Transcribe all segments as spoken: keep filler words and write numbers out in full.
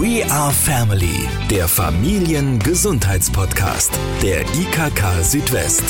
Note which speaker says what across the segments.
Speaker 1: We are Family, der Familiengesundheitspodcast der I K K Südwest.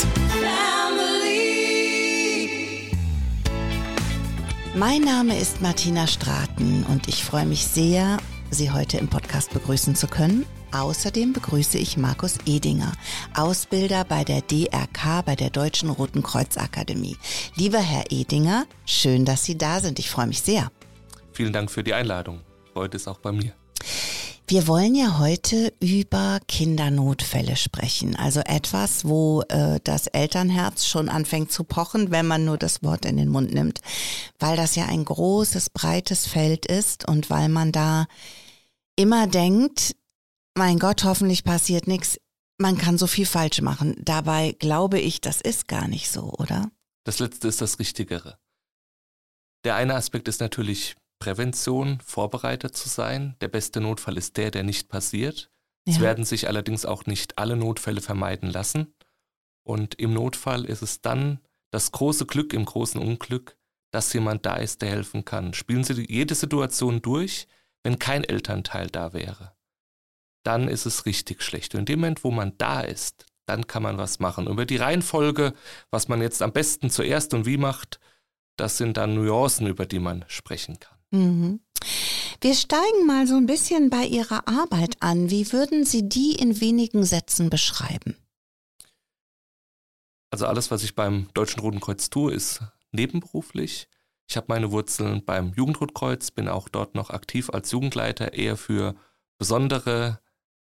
Speaker 2: Mein Name ist Martina Straten und ich freue mich sehr, Sie heute im Podcast begrüßen zu können. Außerdem begrüße ich Markus Edinger, Ausbilder bei der D R K, bei der Deutschen Roten Kreuz Akademie. Lieber Herr Edinger, schön, dass Sie da sind. Ich freue mich sehr.
Speaker 3: Vielen Dank für die Einladung. Heute ist auch bei mir.
Speaker 2: Wir wollen ja heute über Kindernotfälle sprechen, also etwas, wo äh, das Elternherz schon anfängt zu pochen, wenn man nur das Wort in den Mund nimmt, weil das ja ein großes, breites Feld ist und weil man da immer denkt, mein Gott, hoffentlich passiert nichts, man kann so viel falsch machen. Dabei glaube ich, das ist gar nicht so, oder?
Speaker 3: Das Letzte ist das Richtigere. Der eine Aspekt ist natürlich Prävention, vorbereitet zu sein. Der beste Notfall ist der, der nicht passiert. Ja. Es werden sich allerdings auch nicht alle Notfälle vermeiden lassen. Und im Notfall ist es dann das große Glück im großen Unglück, dass jemand da ist, der helfen kann. Spielen Sie jede Situation durch, wenn kein Elternteil da wäre. Dann ist es richtig schlecht. Und in dem Moment, wo man da ist, dann kann man was machen. Über die Reihenfolge, was man jetzt am besten zuerst und wie macht, das sind dann Nuancen, über die man sprechen kann.
Speaker 2: Mhm. Wir steigen mal so ein bisschen bei Ihrer Arbeit an. Wie würden Sie die in wenigen Sätzen beschreiben?
Speaker 3: Also alles, was ich beim Deutschen Roten Kreuz tue, ist nebenberuflich. Ich habe meine Wurzeln beim Jugendrotkreuz, bin auch dort noch aktiv als Jugendleiter, eher für besondere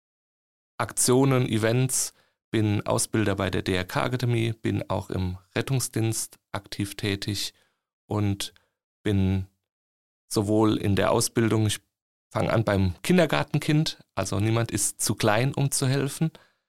Speaker 3: Aktionen, Events, bin Ausbilder bei der D R K-Akademie, bin auch im Rettungsdienst aktiv tätig und bin sowohl in der Ausbildung, ich fange an beim Kindergartenkind, also niemand ist zu klein, um zu helfen,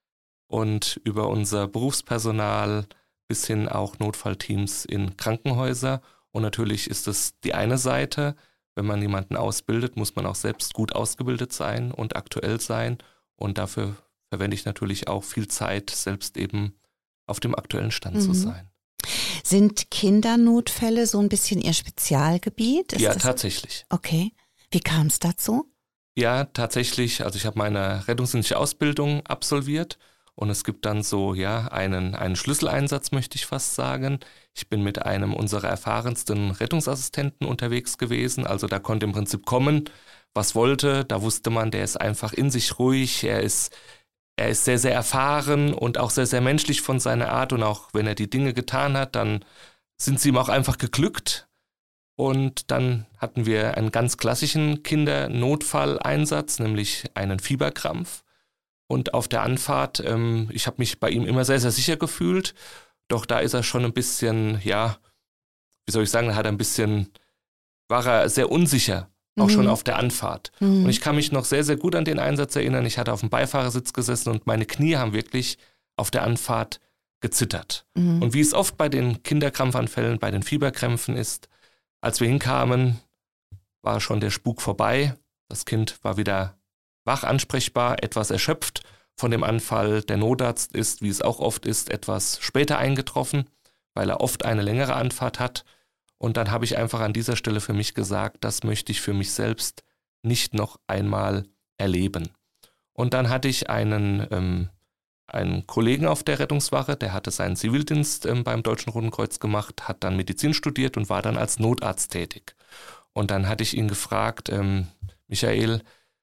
Speaker 3: und über unser Berufspersonal bis hin auch Notfallteams in Krankenhäuser. Und natürlich ist es die eine Seite, wenn man jemanden ausbildet, muss man auch selbst gut ausgebildet sein und aktuell sein. Und dafür verwende ich natürlich auch viel Zeit, selbst eben auf dem aktuellen Stand mhm. zu sein.
Speaker 2: Sind Kindernotfälle so ein bisschen Ihr Spezialgebiet? Ist
Speaker 3: ja,
Speaker 2: das?
Speaker 3: Tatsächlich.
Speaker 2: Okay. Wie kam es dazu?
Speaker 3: Ja, tatsächlich. Also ich habe meine rettungsdienstliche Ausbildung absolviert und es gibt dann so ja einen, einen Schlüsseleinsatz, möchte ich fast sagen. Ich bin mit einem unserer erfahrensten Rettungsassistenten unterwegs gewesen. Also da konnte im Prinzip kommen, was wollte. Da wusste man, der ist einfach in sich ruhig, er ist Er ist sehr, sehr erfahren und auch sehr, sehr menschlich von seiner Art, und auch wenn er die Dinge getan hat, dann sind sie ihm auch einfach geglückt. Und dann hatten wir einen ganz klassischen Kindernotfalleinsatz, nämlich einen Fieberkrampf. Und auf der Anfahrt, ähm, ich habe mich bei ihm immer sehr, sehr sicher gefühlt, doch da ist er schon ein bisschen, ja, wie soll ich sagen, da hat er ein bisschen, war er sehr unsicher. Auch mhm. schon auf der Anfahrt. Mhm. Und ich kann mich noch sehr, sehr gut an den Einsatz erinnern. Ich hatte auf dem Beifahrersitz gesessen und meine Knie haben wirklich auf der Anfahrt gezittert. Mhm. Und wie es oft bei den Kinderkrampfanfällen, bei den Fieberkrämpfen ist, als wir hinkamen, war schon der Spuk vorbei. Das Kind war wieder wach, ansprechbar, etwas erschöpft von dem Anfall. Der Notarzt ist, wie es auch oft ist, etwas später eingetroffen, weil er oft eine längere Anfahrt hat. Und dann habe ich einfach an dieser Stelle für mich gesagt, das möchte ich für mich selbst nicht noch einmal erleben. Und dann hatte ich einen, ähm, einen Kollegen auf der Rettungswache, der hatte seinen Zivildienst ähm, beim Deutschen Roten Kreuz gemacht, hat dann Medizin studiert und war dann als Notarzt tätig. Und dann hatte ich ihn gefragt, ähm, Michael,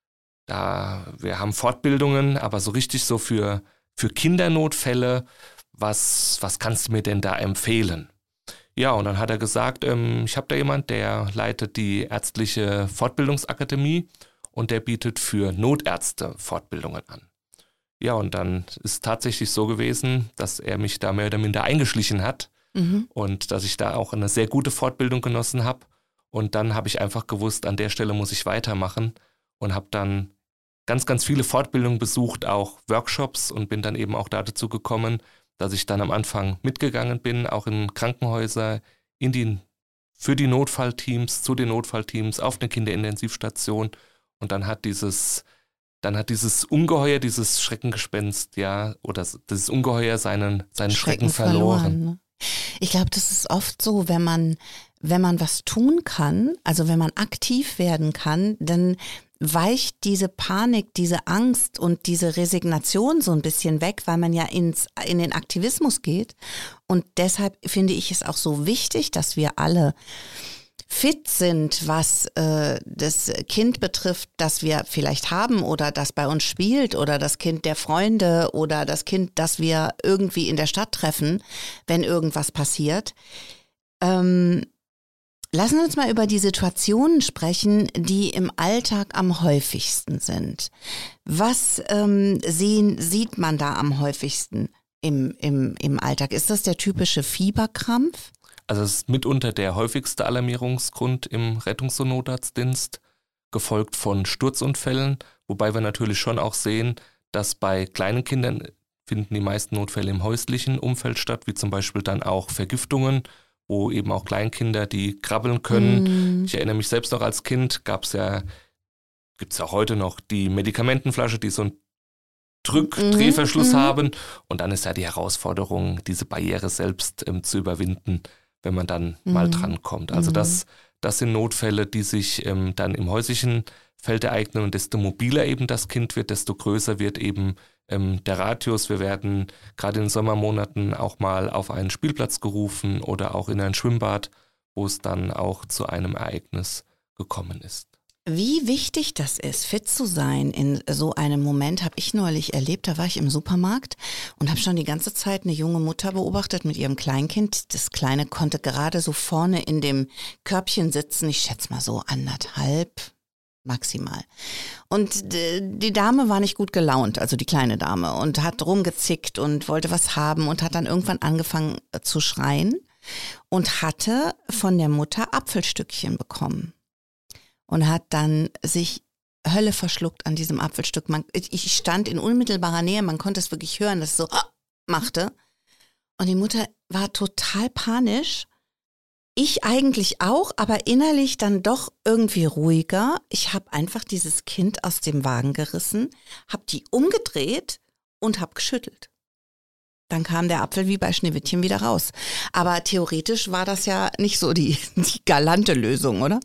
Speaker 3: da, wir haben Fortbildungen, aber so richtig so für, für Kindernotfälle, was, was kannst du mir denn da empfehlen? Ja, und dann hat er gesagt, ähm, ich habe da jemand, der leitet die ärztliche Fortbildungsakademie und der bietet für Notärzte Fortbildungen an. Ja, und dann ist es tatsächlich so gewesen, dass er mich da mehr oder minder eingeschlichen hat mhm. und dass ich da auch eine sehr gute Fortbildung genossen habe. Und dann habe ich einfach gewusst, an der Stelle muss ich weitermachen und habe dann ganz, ganz viele Fortbildungen besucht, auch Workshops, und bin dann eben auch dazu gekommen, dass ich dann am Anfang mitgegangen bin, auch in Krankenhäuser, in die, für die Notfallteams, zu den Notfallteams, auf eine Kinderintensivstation. Und dann hat dieses, dann hat dieses Ungeheuer, dieses Schreckengespenst, ja, oder dieses Ungeheuer seinen, seinen Schrecken, Schrecken verloren. verloren ne?
Speaker 2: Ich glaube, das ist oft so, wenn man, wenn man was tun kann, also wenn man aktiv werden kann, dann weicht diese Panik, diese Angst und diese Resignation so ein bisschen weg, weil man ja ins, in den Aktivismus geht. Und deshalb finde ich es auch so wichtig, dass wir alle fit sind, was äh, das Kind betrifft, das wir vielleicht haben oder das bei uns spielt oder das Kind der Freunde oder das Kind, das wir irgendwie in der Stadt treffen, wenn irgendwas passiert. Ähm, lassen wir uns mal über die Situationen sprechen, die im Alltag am häufigsten sind. Was ähm, sehen, sieht man da am häufigsten im, im, im Alltag? Ist das der typische Fieberkrampf?
Speaker 3: Also es ist mitunter der häufigste Alarmierungsgrund im Rettungs- und Notarztdienst, gefolgt von Sturzunfällen, wobei wir natürlich schon auch sehen, dass bei kleinen Kindern finden die meisten Notfälle im häuslichen Umfeld statt, wie zum Beispiel dann auch Vergiftungen, wo eben auch Kleinkinder, die krabbeln können. Mm. Ich erinnere mich selbst noch als Kind, gab es ja, gibt es auch heute noch, die Medikamentenflasche, die so einen Drück-Drehverschluss mm. haben. Und dann ist ja die Herausforderung, diese Barriere selbst ähm, zu überwinden, wenn man dann mhm. mal drankommt. Also mhm. das, das sind Notfälle, die sich ähm, dann im häuslichen Feld ereignen und desto mobiler eben das Kind wird, desto größer wird eben ähm, der Radius. Wir werden gerade in den Sommermonaten auch mal auf einen Spielplatz gerufen oder auch in ein Schwimmbad, wo es dann auch zu einem Ereignis gekommen ist.
Speaker 2: Wie wichtig das ist, fit zu sein in so einem Moment, habe ich neulich erlebt. Da war ich im Supermarkt und habe schon die ganze Zeit eine junge Mutter beobachtet mit ihrem Kleinkind. Das Kleine konnte gerade so vorne in dem Körbchen sitzen, ich schätze mal so anderthalb maximal. Und die Dame war nicht gut gelaunt, also die kleine Dame, und hat rumgezickt und wollte was haben und hat dann irgendwann angefangen zu schreien und hatte von der Mutter Apfelstückchen bekommen. Und hat dann sich Hölle verschluckt an diesem Apfelstück. Man, ich stand in unmittelbarer Nähe, man konnte es wirklich hören, dass es so machte. Und die Mutter war total panisch. Ich eigentlich auch, aber innerlich dann doch irgendwie ruhiger. Ich habe einfach dieses Kind aus dem Wagen gerissen, habe die umgedreht und habe geschüttelt. Dann kam der Apfel wie bei Schneewittchen wieder raus. Aber theoretisch war das ja nicht so die, die galante Lösung, oder?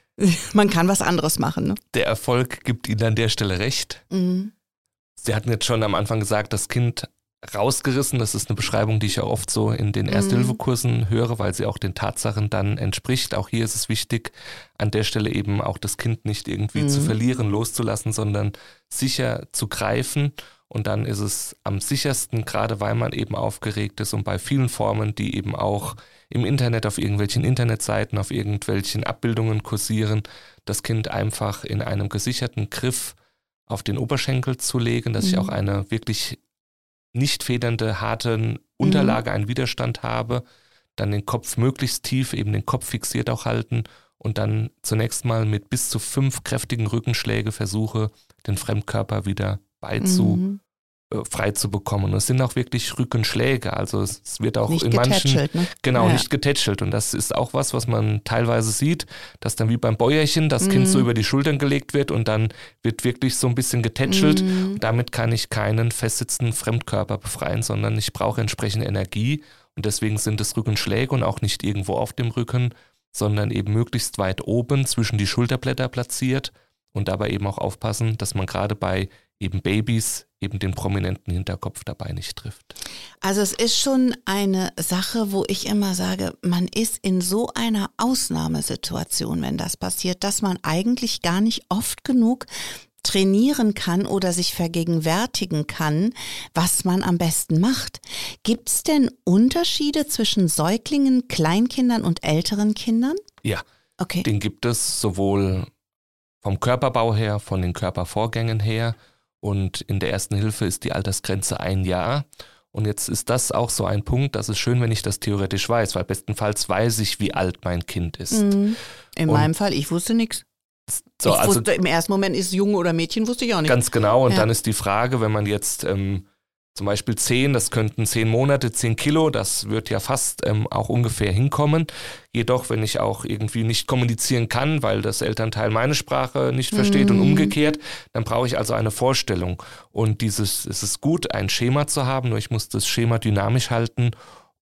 Speaker 2: Man kann was anderes machen. Ne?
Speaker 3: Der Erfolg gibt Ihnen an der Stelle recht. Mhm. Sie hatten jetzt schon am Anfang gesagt, das Kind rausgerissen. Das ist eine Beschreibung, die ich ja oft so in den Ersthilfekursen höre, weil sie auch den Tatsachen dann entspricht. Auch hier ist es wichtig, an der Stelle eben auch das Kind nicht irgendwie mhm. zu verlieren, loszulassen, sondern sicher zu greifen. Und dann ist es am sichersten, gerade weil man eben aufgeregt ist und bei vielen Formen, die eben auch im Internet, auf irgendwelchen Internetseiten, auf irgendwelchen Abbildungen kursieren, das Kind einfach in einem gesicherten Griff auf den Oberschenkel zu legen, dass mhm. ich auch eine wirklich nicht federnde, harte Unterlage, mhm. einen Widerstand habe, dann den Kopf möglichst tief, eben den Kopf fixiert auch halten und dann zunächst mal mit bis zu fünf kräftigen Rückenschläge versuche, den Fremdkörper wieder beizu mhm. frei zu bekommen. Und es sind auch wirklich Rückenschläge, also es wird auch
Speaker 2: nicht
Speaker 3: in manchen,
Speaker 2: ne?
Speaker 3: genau,
Speaker 2: ja.
Speaker 3: nicht getätschelt. Und das ist auch was, was man teilweise sieht, dass dann wie beim Bäuerchen das mhm. Kind so über die Schultern gelegt wird und dann wird wirklich so ein bisschen getätschelt. Mhm. Und damit kann ich keinen festsitzenden Fremdkörper befreien, sondern ich brauche entsprechende Energie. Und deswegen sind es Rückenschläge und auch nicht irgendwo auf dem Rücken, sondern eben möglichst weit oben zwischen die Schulterblätter platziert und dabei eben auch aufpassen, dass man gerade bei eben Babys eben den prominenten Hinterkopf dabei nicht trifft.
Speaker 2: Also es ist schon eine Sache, wo ich immer sage, man ist in so einer Ausnahmesituation, wenn das passiert, dass man eigentlich gar nicht oft genug trainieren kann oder sich vergegenwärtigen kann, was man am besten macht. Gibt es denn Unterschiede zwischen Säuglingen, Kleinkindern und älteren Kindern?
Speaker 3: Ja,
Speaker 2: okay.
Speaker 3: Den gibt es sowohl vom Körperbau her, von den Körpervorgängen her. Und in der Ersten Hilfe ist die Altersgrenze ein Jahr. Und jetzt ist das auch so ein Punkt, das ist schön, wenn ich das theoretisch weiß, weil bestenfalls weiß ich, wie alt mein Kind ist.
Speaker 2: Mhm. In und meinem Fall, ich wusste nichts.
Speaker 3: So,
Speaker 2: ich
Speaker 3: also
Speaker 2: wusste, im ersten Moment ist es Junge oder Mädchen, wusste ich auch nicht.
Speaker 3: Ganz genau. Und
Speaker 2: ja.
Speaker 3: dann ist die Frage, wenn man jetzt ähm, zum Beispiel zehn, das könnten zehn Monate, zehn Kilo, das wird ja fast ähm, auch ungefähr hinkommen. Jedoch, wenn ich auch irgendwie nicht kommunizieren kann, weil das Elternteil meine Sprache nicht versteht mhm. und umgekehrt, dann brauche ich also eine Vorstellung. Und dieses, es ist gut, ein Schema zu haben, nur ich muss das Schema dynamisch halten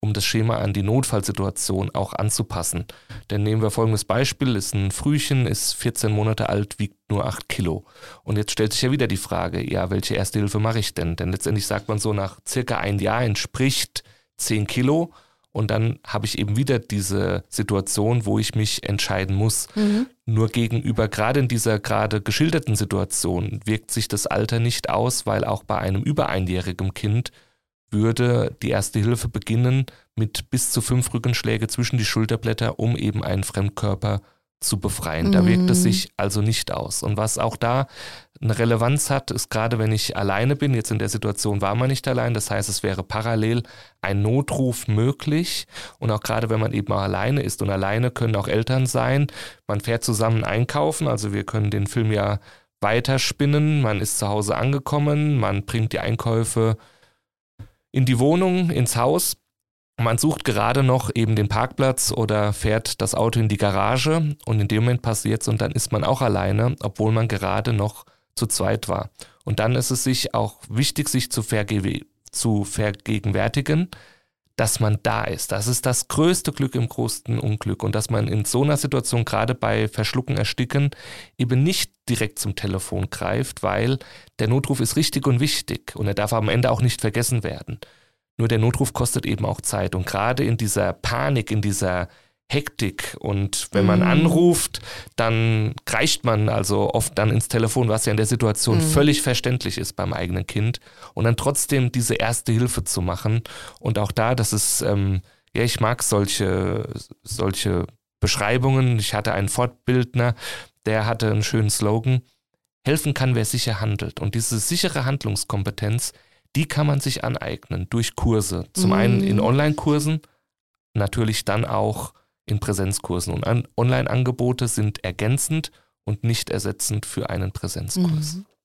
Speaker 3: um das Schema an die Notfallsituation auch anzupassen. Denn nehmen wir folgendes Beispiel, ist ein Frühchen, ist vierzehn Monate alt, wiegt nur acht Kilo. Und jetzt stellt sich ja wieder die Frage, ja, welche Erste Hilfe mache ich denn? Denn letztendlich sagt man so, nach circa ein Jahr entspricht zehn Kilo und dann habe ich eben wieder diese Situation, wo ich mich entscheiden muss. Mhm. Nur gegenüber, gerade in dieser gerade geschilderten Situation, wirkt sich das Alter nicht aus, weil auch bei einem über einjährigen Kind würde die Erste Hilfe beginnen mit bis zu fünf Rückenschläge zwischen die Schulterblätter, um eben einen Fremdkörper zu befreien. Da wirkt es sich also nicht aus. Und was auch da eine Relevanz hat, ist gerade wenn ich alleine bin, jetzt in der Situation war man nicht allein, das heißt, es wäre parallel ein Notruf möglich und auch gerade wenn man eben auch alleine ist und alleine können auch Eltern sein, man fährt zusammen einkaufen, also wir können den Film ja weiterspinnen, man ist zu Hause angekommen, man bringt die Einkäufe in die Wohnung, ins Haus. Man sucht gerade noch eben den Parkplatz oder fährt das Auto in die Garage und in dem Moment passiert's und dann ist man auch alleine, obwohl man gerade noch zu zweit war. Und dann ist es sich auch wichtig, sich zu, verge- zu vergegenwärtigen, dass man da ist. Das ist das größte Glück im größten Unglück und dass man in so einer Situation gerade bei Verschlucken, Ersticken eben nicht direkt zum Telefon greift, weil der Notruf ist richtig und wichtig und er darf am Ende auch nicht vergessen werden. Nur der Notruf kostet eben auch Zeit und gerade in dieser Panik, in dieser Hektik und wenn man mhm. anruft, dann kreischt man also oft dann ins Telefon, was ja in der Situation mhm. völlig verständlich ist beim eigenen Kind und dann trotzdem diese Erste Hilfe zu machen und auch da, das ist, ähm, ja ich mag solche, solche Beschreibungen, ich hatte einen Fortbildner, der hatte einen schönen Slogan, helfen kann, wer sicher handelt und diese sichere Handlungskompetenz, die kann man sich aneignen durch Kurse. Zum mhm. einen in Online-Kursen, natürlich dann auch in Präsenzkursen. Und an- Online-Angebote sind ergänzend und nicht ersetzend für einen Präsenzkurs.
Speaker 2: Mhm.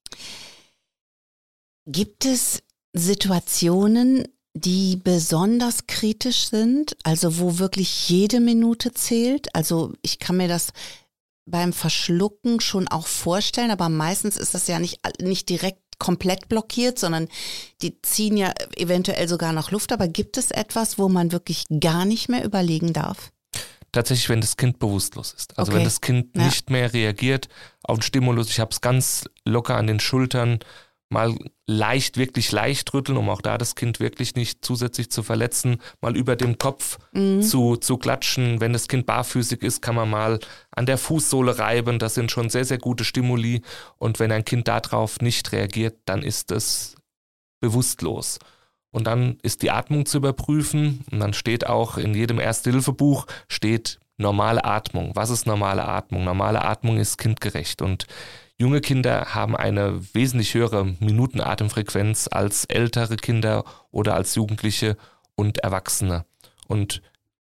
Speaker 2: Gibt es Situationen, die besonders kritisch sind, also wo wirklich jede Minute zählt? Also ich kann mir das beim Verschlucken schon auch vorstellen, aber meistens ist das ja nicht, nicht direkt komplett blockiert, sondern die ziehen ja eventuell sogar noch Luft. Aber gibt es etwas, wo man wirklich gar nicht mehr überlegen darf?
Speaker 3: Tatsächlich, wenn das Kind bewusstlos ist. Also
Speaker 2: okay.
Speaker 3: wenn das Kind
Speaker 2: ja.
Speaker 3: nicht mehr reagiert auf den Stimulus, ich habe es ganz locker an den Schultern, mal leicht, wirklich leicht rütteln, um auch da das Kind wirklich nicht zusätzlich zu verletzen, mal über dem Kopf mhm. zu, zu klatschen. Wenn das Kind barfüßig ist, kann man mal an der Fußsohle reiben. Das sind schon sehr, sehr gute Stimuli. Und wenn ein Kind darauf nicht reagiert, dann ist es bewusstlos. Und dann ist die Atmung zu überprüfen. Und dann steht auch in jedem Erste-Hilfe-Buch steht normale Atmung. Was ist normale Atmung? Normale Atmung ist kindgerecht. Und junge Kinder haben eine wesentlich höhere Minutenatemfrequenz als ältere Kinder oder als Jugendliche und Erwachsene. Und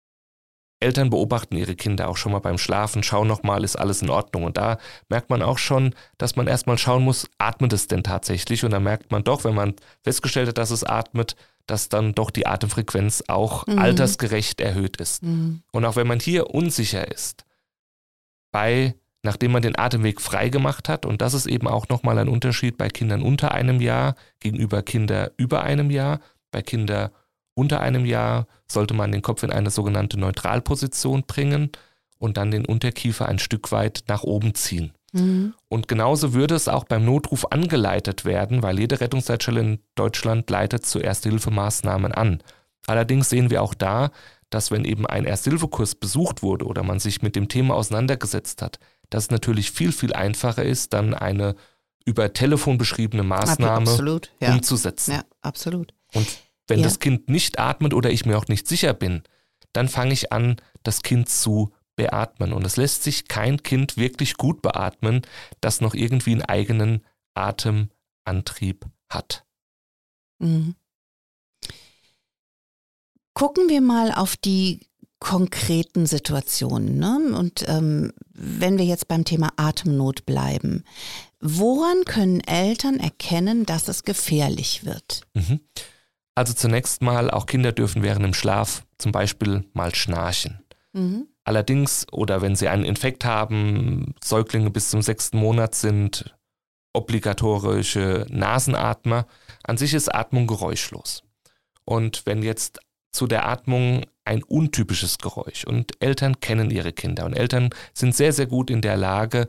Speaker 3: Eltern beobachten ihre Kinder auch schon mal beim Schlafen, schauen nochmal, ist alles in Ordnung. Und da merkt man auch schon, dass man erstmal schauen muss, atmet es denn tatsächlich? Und dann merkt man doch, wenn man festgestellt hat, dass es atmet, dass dann doch die Atemfrequenz auch mhm. altersgerecht erhöht ist. Mhm. Und auch wenn man hier unsicher ist, bei nachdem man den Atemweg frei gemacht hat, und das ist eben auch nochmal ein Unterschied bei Kindern unter einem Jahr gegenüber Kindern über einem Jahr. Bei Kindern unter einem Jahr sollte man den Kopf in eine sogenannte Neutralposition bringen und dann den Unterkiefer ein Stück weit nach oben ziehen. Mhm. Und genauso würde es auch beim Notruf angeleitet werden, weil jede Rettungsleitstelle in Deutschland leitet zu Erste-Hilfe-Maßnahmen an. Allerdings sehen wir auch da, dass wenn eben ein Erste-Hilfe-Kurs besucht wurde oder man sich mit dem Thema auseinandergesetzt hat, dass es natürlich viel, viel einfacher ist, dann eine über Telefon beschriebene Maßnahme
Speaker 2: absolut, ja.
Speaker 3: umzusetzen.
Speaker 2: Ja, absolut.
Speaker 3: Und wenn
Speaker 2: ja.
Speaker 3: das Kind nicht atmet oder ich mir auch nicht sicher bin, dann fange ich an, das Kind zu beatmen. Und es lässt sich kein Kind wirklich gut beatmen, das noch irgendwie einen eigenen Atemantrieb hat.
Speaker 2: Mhm. Gucken wir mal auf die konkreten Situationen, ne? Und ähm, wenn wir jetzt beim Thema Atemnot bleiben, woran können Eltern erkennen, dass es gefährlich wird?
Speaker 3: Mhm. Also zunächst mal, auch Kinder dürfen während dem Schlaf zum Beispiel mal schnarchen. Mhm. Allerdings, oder wenn sie einen Infekt haben, Säuglinge bis zum sechsten Monat sind obligatorische Nasenatmer. An sich ist Atmung geräuschlos. Und wenn jetzt zu der Atmung ein untypisches Geräusch. Und Eltern kennen ihre Kinder. Und Eltern sind sehr, sehr gut in der Lage,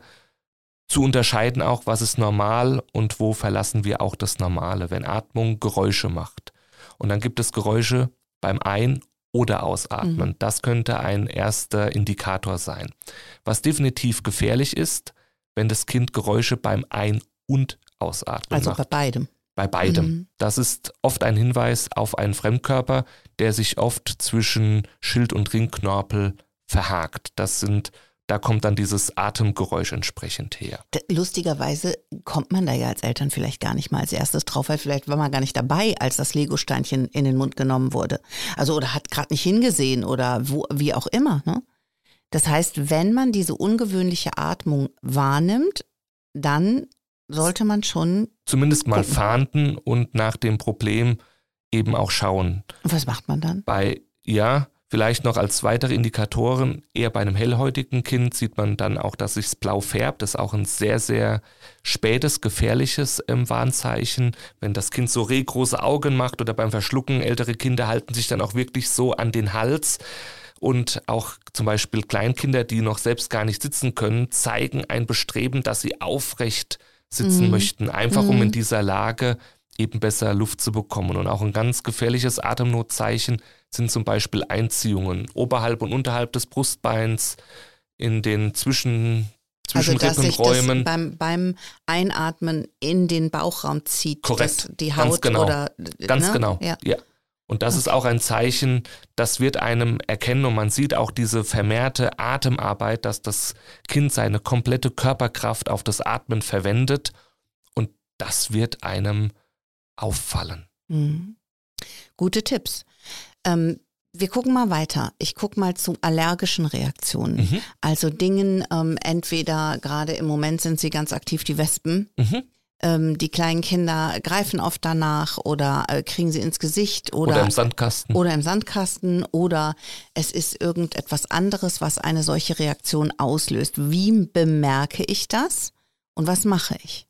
Speaker 3: zu unterscheiden auch, was ist normal und wo verlassen wir auch das Normale, wenn Atmung Geräusche macht. Und dann gibt es Geräusche beim Ein- oder Ausatmen. Mhm. Das könnte ein erster Indikator sein. Was definitiv gefährlich ist, wenn das Kind Geräusche beim Ein- und Ausatmen
Speaker 2: also
Speaker 3: macht.
Speaker 2: Also bei beidem.
Speaker 3: Bei beidem. Mhm. Das ist oft ein Hinweis auf einen Fremdkörper, der sich oft zwischen Schild und Ringknorpel verhakt. Das sind Da kommt dann dieses Atemgeräusch entsprechend her.
Speaker 2: Lustigerweise kommt man da ja als Eltern vielleicht gar nicht mal als erstes drauf, weil vielleicht war man gar nicht dabei, als das Lego-Steinchen in den Mund genommen wurde. Also oder hat gerade nicht hingesehen oder wo, wie auch immer. Ne? Das heißt, wenn man diese ungewöhnliche Atmung wahrnimmt, dann sollte man schon
Speaker 3: zumindest mal
Speaker 2: gucken.
Speaker 3: fahnden und nach dem Problem eben auch schauen.
Speaker 2: Und was macht man dann?
Speaker 3: Bei, ja... Vielleicht noch als weitere Indikatoren, eher bei einem hellhäutigen Kind sieht man dann auch, dass sich's blau färbt. Das ist auch ein sehr, sehr spätes, gefährliches ähm, Warnzeichen. Wenn das Kind so rehgroße Augen macht oder beim Verschlucken, ältere Kinder halten sich dann auch wirklich so an den Hals. Und auch zum Beispiel Kleinkinder, die noch selbst gar nicht sitzen können, zeigen ein Bestreben, dass sie aufrecht sitzen mhm. möchten. Einfach mhm. um in dieser Lage eben besser Luft zu bekommen. Und auch ein ganz gefährliches Atemnotzeichen sind zum Beispiel Einziehungen oberhalb und unterhalb des Brustbeins, in den Zwischen, Zwischenrippenräumen.
Speaker 2: Also dass sich das beim, beim Einatmen in den Bauchraum zieht.
Speaker 3: Korrekt,
Speaker 2: die Haut
Speaker 3: ganz genau.
Speaker 2: Oder,
Speaker 3: ganz
Speaker 2: ne?
Speaker 3: genau,
Speaker 2: ja.
Speaker 3: ja. Und das okay. ist auch ein Zeichen, das wird einem erkennen und man sieht auch diese vermehrte Atemarbeit, dass das Kind seine komplette Körperkraft auf das Atmen verwendet und das wird einem auffallen.
Speaker 2: Mhm. Gute Tipps. Ähm, wir gucken mal weiter. Ich gucke mal zu allergischen Reaktionen. Mhm. Also Dingen, ähm, entweder gerade im Moment sind sie ganz aktiv, die Wespen. Mhm. Ähm, die kleinen Kinder greifen oft danach oder äh, kriegen sie ins Gesicht. Oder,
Speaker 3: oder im Sandkasten.
Speaker 2: Oder im Sandkasten. Oder es ist irgendetwas anderes, was eine solche Reaktion auslöst. Wie bemerke ich das und was mache ich?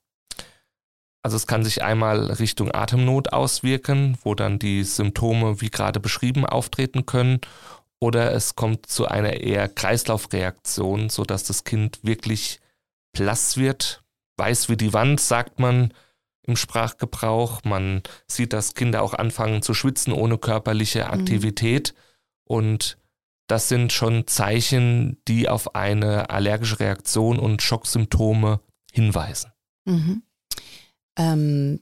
Speaker 3: Also es kann sich einmal Richtung Atemnot auswirken, wo dann die Symptome, wie gerade beschrieben, auftreten können. Oder es kommt zu einer eher Kreislaufreaktion, sodass das Kind wirklich blass wird, weiß wie die Wand, sagt man im Sprachgebrauch. Man sieht, dass Kinder auch anfangen zu schwitzen ohne körperliche Aktivität. Mhm. Und das sind schon Zeichen, die auf eine allergische Reaktion und Schocksymptome hinweisen.
Speaker 2: Mhm. Ähm,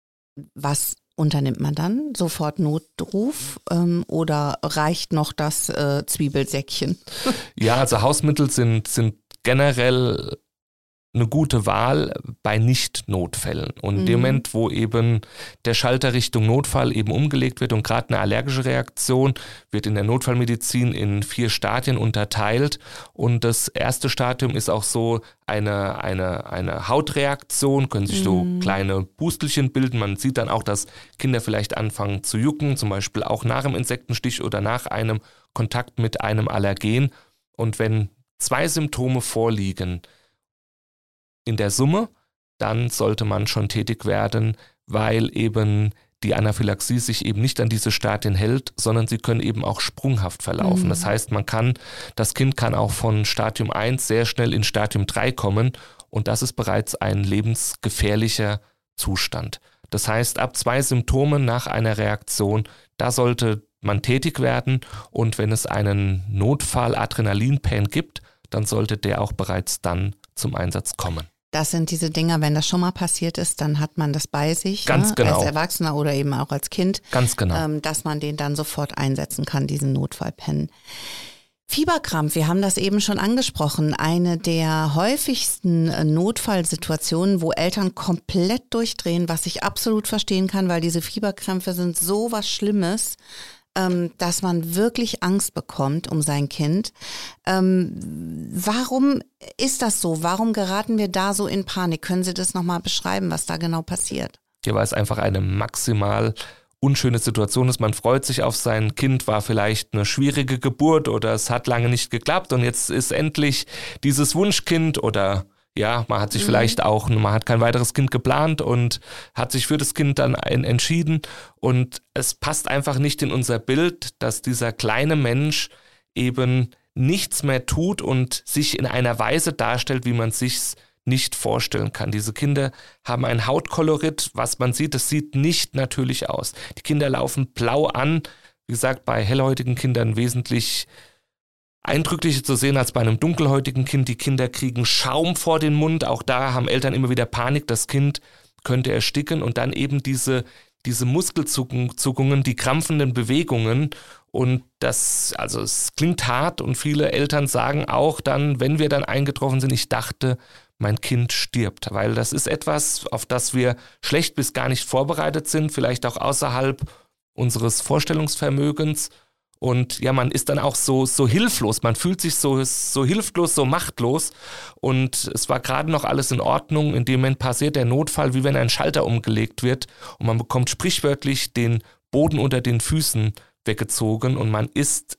Speaker 2: was unternimmt man dann? Sofort Notruf ähm, oder reicht noch das äh, Zwiebelsäckchen?
Speaker 3: Ja, also Hausmittel sind, sind generell eine gute Wahl bei Nicht-Notfällen. Und in dem
Speaker 2: Mhm.
Speaker 3: Moment, wo eben der Schalter Richtung Notfall eben umgelegt wird und gerade eine allergische Reaktion wird in der Notfallmedizin in vier Stadien unterteilt. Und das erste Stadium ist auch so eine, eine, eine Hautreaktion, können sich so
Speaker 2: Mhm.
Speaker 3: kleine Pustelchen bilden. Man sieht dann auch, dass Kinder vielleicht anfangen zu jucken, zum Beispiel auch nach einem Insektenstich oder nach einem Kontakt mit einem Allergen. Und wenn zwei Symptome vorliegen, in der Summe, dann sollte man schon tätig werden, weil eben die Anaphylaxie sich eben nicht an diese Stadien hält, sondern sie können eben auch sprunghaft verlaufen. Mhm. Das heißt, man kann, das Kind kann auch von Stadium eins sehr schnell in Stadium drei kommen und das ist bereits ein lebensgefährlicher Zustand. Das heißt, ab zwei Symptomen nach einer Reaktion, da sollte man tätig werden und wenn es einen Notfall-Adrenalin-Pen gibt, dann sollte der auch bereits dann zum Einsatz kommen.
Speaker 2: Das sind diese Dinger, wenn das schon mal passiert ist, dann hat man das bei sich,
Speaker 3: Ganz
Speaker 2: ne,
Speaker 3: genau.
Speaker 2: als Erwachsener oder eben auch als Kind,
Speaker 3: Ganz genau.
Speaker 2: ähm, dass man den dann sofort einsetzen kann, diesen Notfallpen. Fieberkrampf, wir haben das eben schon angesprochen, eine der häufigsten äh, Notfallsituationen, wo Eltern komplett durchdrehen, was ich absolut verstehen kann, weil diese Fieberkrämpfe sind so was Schlimmes, ähm, dass man wirklich Angst bekommt um sein Kind. Ähm, warum ist das so? Warum geraten wir da so in Panik? Können Sie das nochmal beschreiben, was da genau passiert?
Speaker 3: Ja, weil es einfach eine maximal unschöne Situation ist. Man freut sich auf sein Kind, war vielleicht eine schwierige Geburt oder es hat lange nicht geklappt und jetzt ist endlich dieses Wunschkind oder ja, man hat sich
Speaker 2: Mhm.
Speaker 3: vielleicht auch, man hat kein weiteres Kind geplant und hat sich für das Kind dann ein, entschieden. Und es passt einfach nicht in unser Bild, dass dieser kleine Mensch eben nichts mehr tut und sich in einer Weise darstellt, wie man sich's nicht vorstellen kann. Diese Kinder haben ein Hautkolorit, was man sieht, das sieht nicht natürlich aus. Die Kinder laufen blau an, wie gesagt, bei hellhäutigen Kindern wesentlich eindrücklicher zu sehen als bei einem dunkelhäutigen Kind. Die Kinder kriegen Schaum vor den Mund, auch da haben Eltern immer wieder Panik, das Kind könnte ersticken und dann eben diese, diese Muskelzuckungen, die krampfenden Bewegungen und das, also es klingt hart und viele Eltern sagen auch dann, wenn wir dann eingetroffen sind, ich dachte, mein Kind stirbt, weil das ist etwas, auf das wir schlecht bis gar nicht vorbereitet sind, vielleicht auch außerhalb unseres Vorstellungsvermögens. Und ja, man ist dann auch so, so hilflos, man fühlt sich so, so hilflos, so machtlos. Und es war gerade noch alles in Ordnung. In dem Moment passiert der Notfall, wie wenn ein Schalter umgelegt wird. Und man bekommt sprichwörtlich den Boden unter den Füßen weggezogen. Und man ist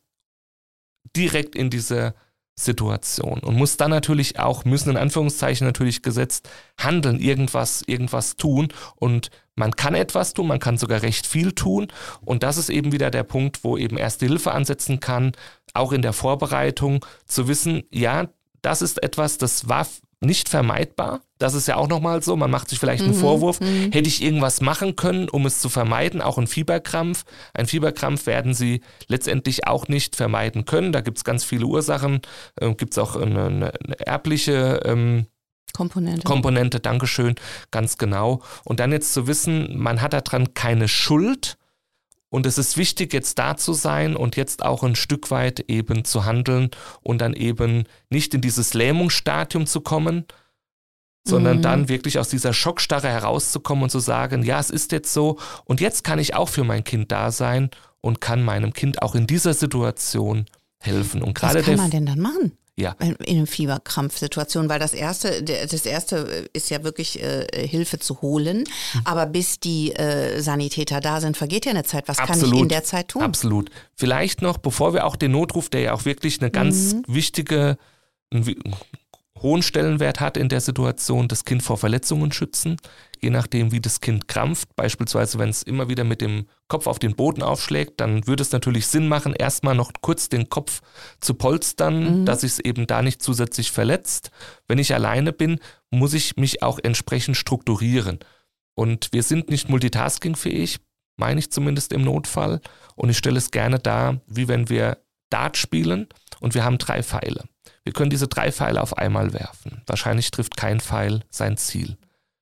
Speaker 3: direkt in dieser Situation und muss dann natürlich auch, müssen in Anführungszeichen natürlich gesetzt, handeln, irgendwas, irgendwas tun und man kann etwas tun, man kann sogar recht viel tun und das ist eben wieder der Punkt, wo eben Erste Hilfe ansetzen kann, auch in der Vorbereitung zu wissen, ja, das ist etwas, das war nicht vermeidbar, das ist ja auch nochmal so, man macht sich vielleicht einen
Speaker 2: Mhm,
Speaker 3: Vorwurf,
Speaker 2: mhm.
Speaker 3: hätte ich irgendwas machen können, um es zu vermeiden, auch ein Fieberkrampf. Ein Fieberkrampf werden Sie letztendlich auch nicht vermeiden können, da gibt es ganz viele Ursachen, äh, gibt es auch eine, eine, eine erbliche ähm,
Speaker 2: Komponente.
Speaker 3: Komponente, Dankeschön, ganz genau. Und dann jetzt zu wissen, man hat daran keine Schuld und es ist wichtig, jetzt da zu sein und jetzt auch ein Stück weit eben zu handeln und dann eben nicht in dieses Lähmungsstadium zu kommen, sondern
Speaker 2: Mhm.
Speaker 3: dann wirklich aus dieser Schockstarre herauszukommen und zu sagen, ja, es ist jetzt so und jetzt kann ich auch für mein Kind da sein und kann meinem Kind auch in dieser Situation helfen. Und gerade
Speaker 2: Was kann
Speaker 3: der
Speaker 2: man denn dann machen?
Speaker 3: Ja.
Speaker 2: In in einer Fieberkrampfsituation, weil das erste, der- das erste ist ja wirklich äh, Hilfe zu holen, aber bis die äh, Sanitäter da sind, vergeht ja eine Zeit. Was kann ich
Speaker 3: Absolut.
Speaker 2: in der Zeit tun?
Speaker 3: Absolut. Vielleicht noch, bevor wir auch den Notruf, der ja auch wirklich eine ganz
Speaker 2: Mhm.
Speaker 3: wichtige, einen wi- hohen Stellenwert hat in der Situation, das Kind vor Verletzungen schützen, je nachdem wie das Kind krampft. Beispielsweise, wenn es immer wieder mit dem Kopf auf den Boden aufschlägt, dann würde es natürlich Sinn machen, erstmal noch kurz den Kopf zu polstern,
Speaker 2: Mhm.
Speaker 3: dass sich es eben da nicht zusätzlich verletzt. Wenn ich alleine bin, muss ich mich auch entsprechend strukturieren. Und wir sind nicht multitaskingfähig, meine ich zumindest im Notfall. Und ich stelle es gerne dar, wie wenn wir Dart spielen und wir haben drei Pfeile. Wir können diese drei Pfeile auf einmal werfen. Wahrscheinlich trifft kein Pfeil sein Ziel.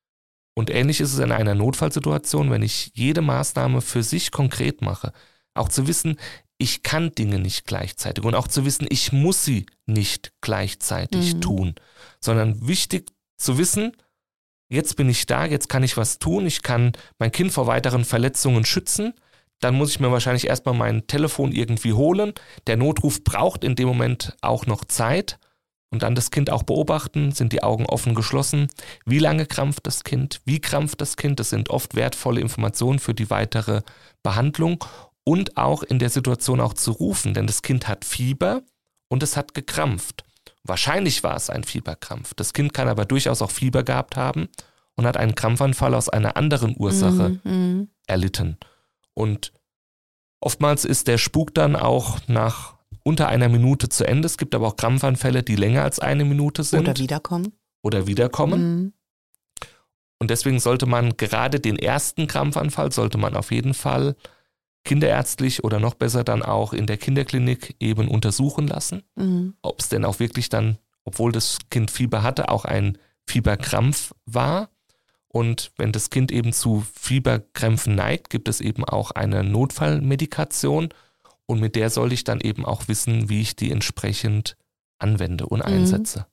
Speaker 3: Und ähnlich ist es in einer Notfallsituation, wenn ich jede Maßnahme für sich konkret mache. Auch zu wissen, ich kann Dinge nicht gleichzeitig und auch zu wissen, ich muss sie nicht gleichzeitig
Speaker 2: Mhm.
Speaker 3: tun, sondern wichtig zu wissen, jetzt bin ich da, jetzt kann ich was tun, ich kann mein Kind vor weiteren Verletzungen schützen, dann muss ich mir wahrscheinlich erstmal mein Telefon irgendwie holen. Der Notruf braucht in dem Moment auch noch Zeit und dann das Kind auch beobachten, sind die Augen offen, geschlossen, wie lange krampft das Kind, wie krampft das Kind, das sind oft wertvolle Informationen für die weitere Behandlung und auch in der Situation auch zu rufen, denn das Kind hat Fieber und es hat gekrampft. Wahrscheinlich war es ein Fieberkrampf. Das Kind kann aber durchaus auch Fieber gehabt haben und hat einen Krampfanfall aus einer anderen Ursache
Speaker 2: Mhm.
Speaker 3: erlitten. Und oftmals ist der Spuk dann auch nach unter einer Minute zu Ende. Es gibt aber auch Krampfanfälle, die länger als eine Minute sind
Speaker 2: Oder wiederkommen.
Speaker 3: oder wiederkommen.
Speaker 2: Mhm.
Speaker 3: Und deswegen sollte man gerade den ersten Krampfanfall, sollte man auf jeden Fall kinderärztlich oder noch besser dann auch in der Kinderklinik eben untersuchen lassen,
Speaker 2: Mhm.
Speaker 3: ob es denn auch wirklich dann, obwohl das Kind Fieber hatte, auch ein Fieberkrampf war. Und wenn das Kind eben zu Fieberkrämpfen neigt, gibt es eben auch eine Notfallmedikation und mit der soll ich dann eben auch wissen, wie ich die entsprechend anwende und einsetze.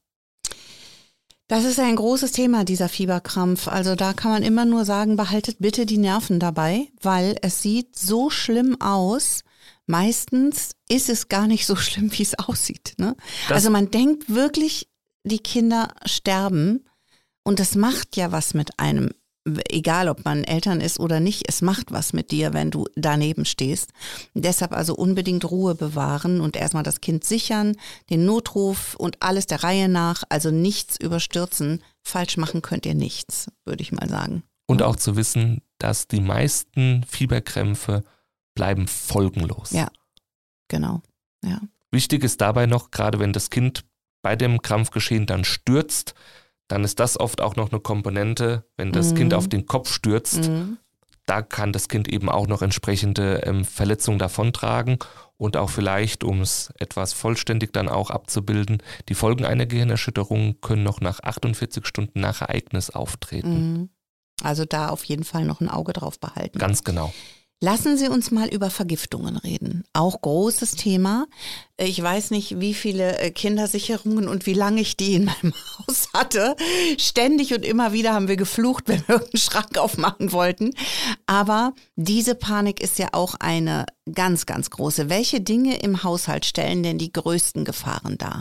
Speaker 2: Das ist ein großes Thema, dieser Fieberkrampf. Also da kann man immer nur sagen, behaltet bitte die Nerven dabei, weil es sieht so schlimm aus. Meistens ist es gar nicht so schlimm, wie es aussieht. Ne?
Speaker 3: Das-
Speaker 2: Also man denkt wirklich, die Kinder sterben und das macht ja was mit einem, egal ob man Eltern ist oder nicht, es macht was mit dir, wenn du daneben stehst. Deshalb also unbedingt Ruhe bewahren und erstmal das Kind sichern, den Notruf und alles der Reihe nach, also nichts überstürzen. Falsch machen könnt ihr nichts, würde ich mal sagen.
Speaker 3: Und auch zu wissen, dass die meisten Fieberkrämpfe bleiben folgenlos.
Speaker 2: Ja, genau. Ja.
Speaker 3: Wichtig ist dabei noch, gerade wenn das Kind bei dem Krampfgeschehen dann stürzt, dann ist das oft auch noch eine Komponente, wenn das mhm. Kind auf den Kopf stürzt, mhm. da kann das Kind eben auch noch entsprechende ähm, Verletzungen davontragen und auch vielleicht, um es etwas vollständig dann auch abzubilden, die Folgen einer Gehirnerschütterung können noch nach achtundvierzig Stunden nach Ereignis auftreten.
Speaker 2: Mhm. Also da auf jeden Fall noch ein Auge drauf behalten.
Speaker 3: Ganz genau.
Speaker 2: Lassen Sie uns mal über Vergiftungen reden. Auch großes Thema. Ich weiß nicht, wie viele Kindersicherungen und wie lange ich die in meinem Haus hatte. Ständig und immer wieder haben wir geflucht, wenn wir irgendeinen Schrank aufmachen wollten. Aber diese Panik ist ja auch eine ganz, ganz große. Welche Dinge im Haushalt stellen denn die größten Gefahren dar?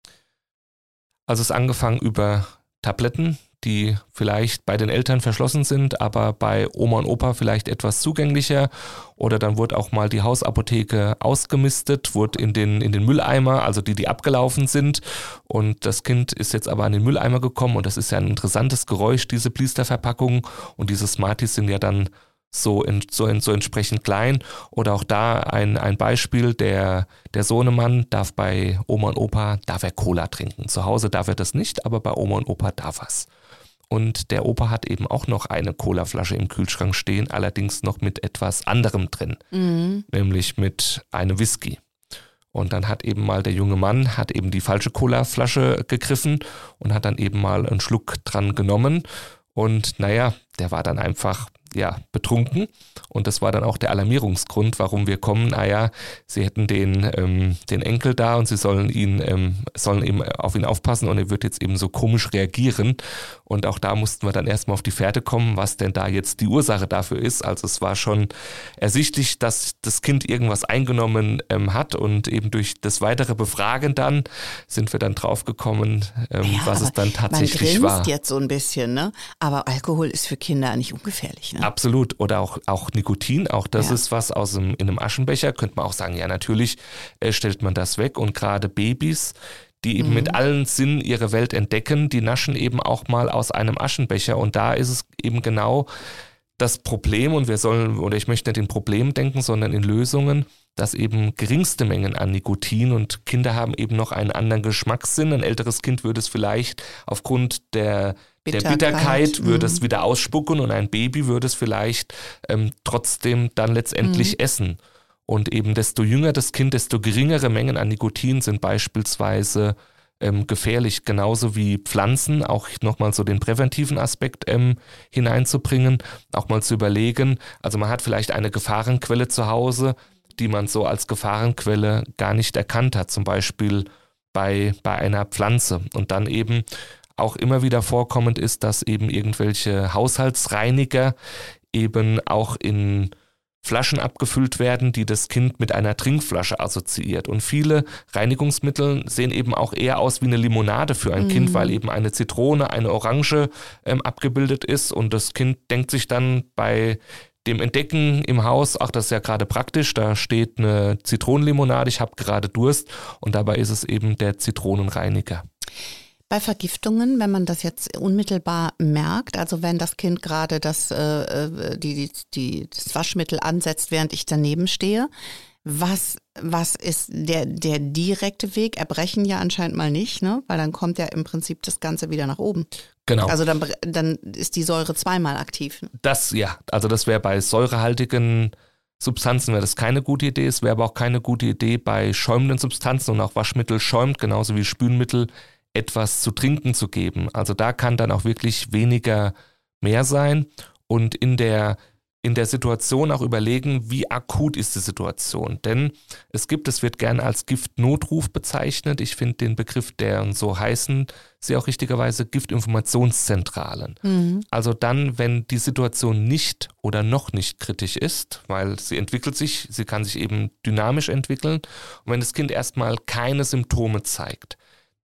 Speaker 3: Also es ist angefangen über Tabletten, die vielleicht bei den Eltern verschlossen sind, aber bei Oma und Opa vielleicht etwas zugänglicher. Oder dann wurde auch mal die Hausapotheke ausgemistet, wurde in den, in den Mülleimer, also die, die abgelaufen sind. Und das Kind ist jetzt aber an den Mülleimer gekommen und das ist ja ein interessantes Geräusch, diese Blisterverpackungen. Und diese Smarties sind ja dann so, in, so, in, so entsprechend klein. Oder auch da ein, ein Beispiel, der, der Sohnemann darf bei Oma und Opa, darf er Cola trinken. Zu Hause darf er das nicht, aber bei Oma und Opa darf er es. Und der Opa hat eben auch noch eine Colaflasche im Kühlschrank stehen, allerdings noch mit etwas anderem drin, mhm. nämlich mit einem Whisky. Und dann hat eben mal der junge Mann, hat eben die falsche Colaflasche gegriffen und hat dann eben mal einen Schluck dran genommen. Und naja, der war dann einfach ja, betrunken und das war dann auch der Alarmierungsgrund, warum wir kommen. Ah ja, sie hätten den, ähm, den Enkel da und sie sollen ihn, ähm, sollen eben auf ihn aufpassen und er wird jetzt eben so komisch reagieren und auch da mussten wir dann erstmal auf die Fährte kommen, was denn da jetzt die Ursache dafür ist. Also es war schon ersichtlich, dass das Kind irgendwas eingenommen ähm, hat und eben durch das weitere Befragen dann sind wir dann draufgekommen, ähm, ja, was es dann tatsächlich war.
Speaker 2: Man grinst jetzt so ein bisschen, ne? Aber Alkohol ist für Kinder nicht ungefährlich, ne?
Speaker 3: Absolut. Oder auch, auch Nikotin, auch das ja. ist was aus dem, in einem Aschenbecher, könnte man auch sagen, ja natürlich äh, stellt man das weg und gerade Babys, die eben mhm. mit allen Sinnen ihre Welt entdecken, die naschen eben auch mal aus einem Aschenbecher und da ist es eben genau das Problem und wir sollen, oder ich möchte nicht in Problemen denken, sondern in Lösungen, dass eben geringste Mengen an Nikotin und Kinder haben eben noch einen anderen Geschmackssinn. Ein älteres Kind würde es vielleicht aufgrund der Bitterkeit. Der Bitterkeit würde mhm. es wieder ausspucken und ein Baby würde es vielleicht ähm, trotzdem dann letztendlich mhm. essen. Und eben desto jünger das Kind, desto geringere Mengen an Nikotin sind beispielsweise ähm, gefährlich, genauso wie Pflanzen, auch nochmal so den präventiven Aspekt ähm, hineinzubringen, auch mal zu überlegen, also man hat vielleicht eine Gefahrenquelle zu Hause, die man so als Gefahrenquelle gar nicht erkannt hat, zum Beispiel bei, bei einer Pflanze und dann eben auch immer wieder vorkommend ist, dass eben irgendwelche Haushaltsreiniger eben auch in Flaschen abgefüllt werden, die das Kind mit einer Trinkflasche assoziiert. Und viele Reinigungsmittel sehen eben auch eher aus wie eine Limonade für ein mhm. Kind, weil eben eine Zitrone, eine Orange ähm, abgebildet ist und das Kind denkt sich dann bei dem Entdecken im Haus, ach, das ist ja gerade praktisch, da steht eine Zitronenlimonade, ich habe gerade Durst und dabei ist es eben der Zitronenreiniger.
Speaker 2: Bei Vergiftungen, wenn man das jetzt unmittelbar merkt, also wenn das Kind gerade das, äh, die, die, die, das Waschmittel ansetzt, während ich daneben stehe, was, was ist der, der direkte Weg? Erbrechen ja anscheinend mal nicht, ne? Weil dann kommt ja im Prinzip das Ganze wieder nach oben.
Speaker 3: Genau.
Speaker 2: Also dann, dann ist die Säure zweimal aktiv. Ne?
Speaker 3: Das, ja, also das wäre bei säurehaltigen Substanzen wäre das keine gute Idee. Es wäre aber auch keine gute Idee bei schäumenden Substanzen und auch Waschmittel schäumt, genauso wie Spülmittel, etwas zu trinken zu geben. Also da kann dann auch wirklich weniger mehr sein und in der, in der Situation auch überlegen, wie akut ist die Situation. Denn es gibt, es wird gerne als Giftnotruf bezeichnet. Ich finde den Begriff, der so heißen, sie auch richtigerweise Giftinformationszentralen. Mhm. Also dann, wenn die Situation nicht oder noch nicht kritisch ist, weil sie entwickelt sich, sie kann sich eben dynamisch entwickeln und wenn das Kind erstmal keine Symptome zeigt,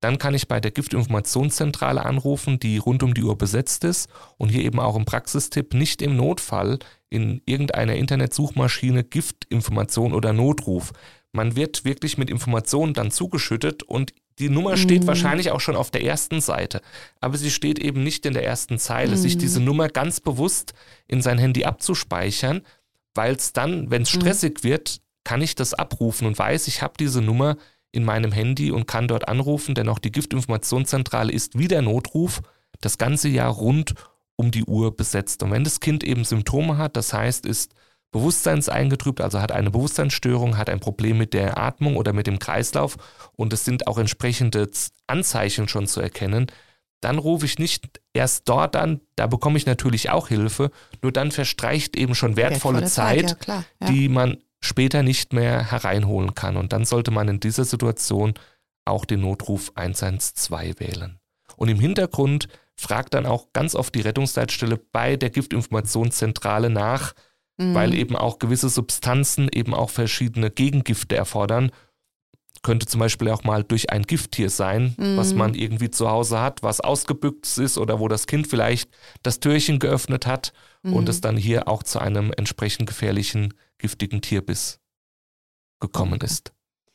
Speaker 3: dann kann ich bei der Giftinformationszentrale anrufen, die rund um die Uhr besetzt ist und hier eben auch im Praxistipp nicht im Notfall in irgendeiner Internetsuchmaschine Giftinformation oder Notruf. Man wird wirklich mit Informationen dann zugeschüttet und die Nummer steht mhm. wahrscheinlich auch schon auf der ersten Seite, aber sie steht eben nicht in der ersten Zeile. Mhm. Sich diese Nummer ganz bewusst in sein Handy abzuspeichern, weil es dann, wenn es stressig mhm. wird, kann ich das abrufen und weiß, ich habe diese Nummer in meinem Handy und kann dort anrufen, denn auch die Giftinformationszentrale ist wie der Notruf das ganze Jahr rund um die Uhr besetzt. Und wenn das Kind eben Symptome hat, das heißt, ist bewusstseinseingetrübt, also hat eine Bewusstseinsstörung, hat ein Problem mit der Atmung oder mit dem Kreislauf und es sind auch entsprechende Anzeichen schon zu erkennen, dann rufe ich nicht erst dort an, da bekomme ich natürlich auch Hilfe, nur dann verstreicht eben schon wertvolle, wertvolle Zeit, Zeit ja, klar, ja. die man später nicht mehr hereinholen kann. Und dann sollte man in dieser Situation auch den Notruf eins eins zwei wählen. Und im Hintergrund fragt dann auch ganz oft die Rettungsleitstelle bei der Giftinformationszentrale nach, mhm. weil eben auch gewisse Substanzen eben auch verschiedene Gegengifte erfordern. Könnte zum Beispiel auch mal durch ein Gifttier sein, mhm. was man irgendwie zu Hause hat, was ausgebüxt ist oder wo das Kind vielleicht das Türchen geöffnet hat mhm. und es dann hier auch zu einem entsprechend gefährlichen, giftigen Tierbiss gekommen okay. ist.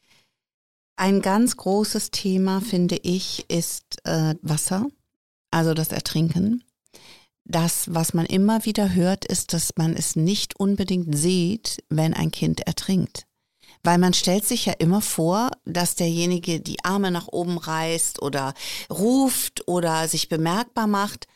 Speaker 2: Ein ganz großes Thema, finde ich, ist äh, Wasser, also das Ertrinken. Das, was man immer wieder hört, ist, dass man es nicht unbedingt sieht, wenn ein Kind ertrinkt. Weil man stellt sich ja immer vor, dass derjenige die Arme nach oben reißt oder ruft oder sich bemerkbar macht.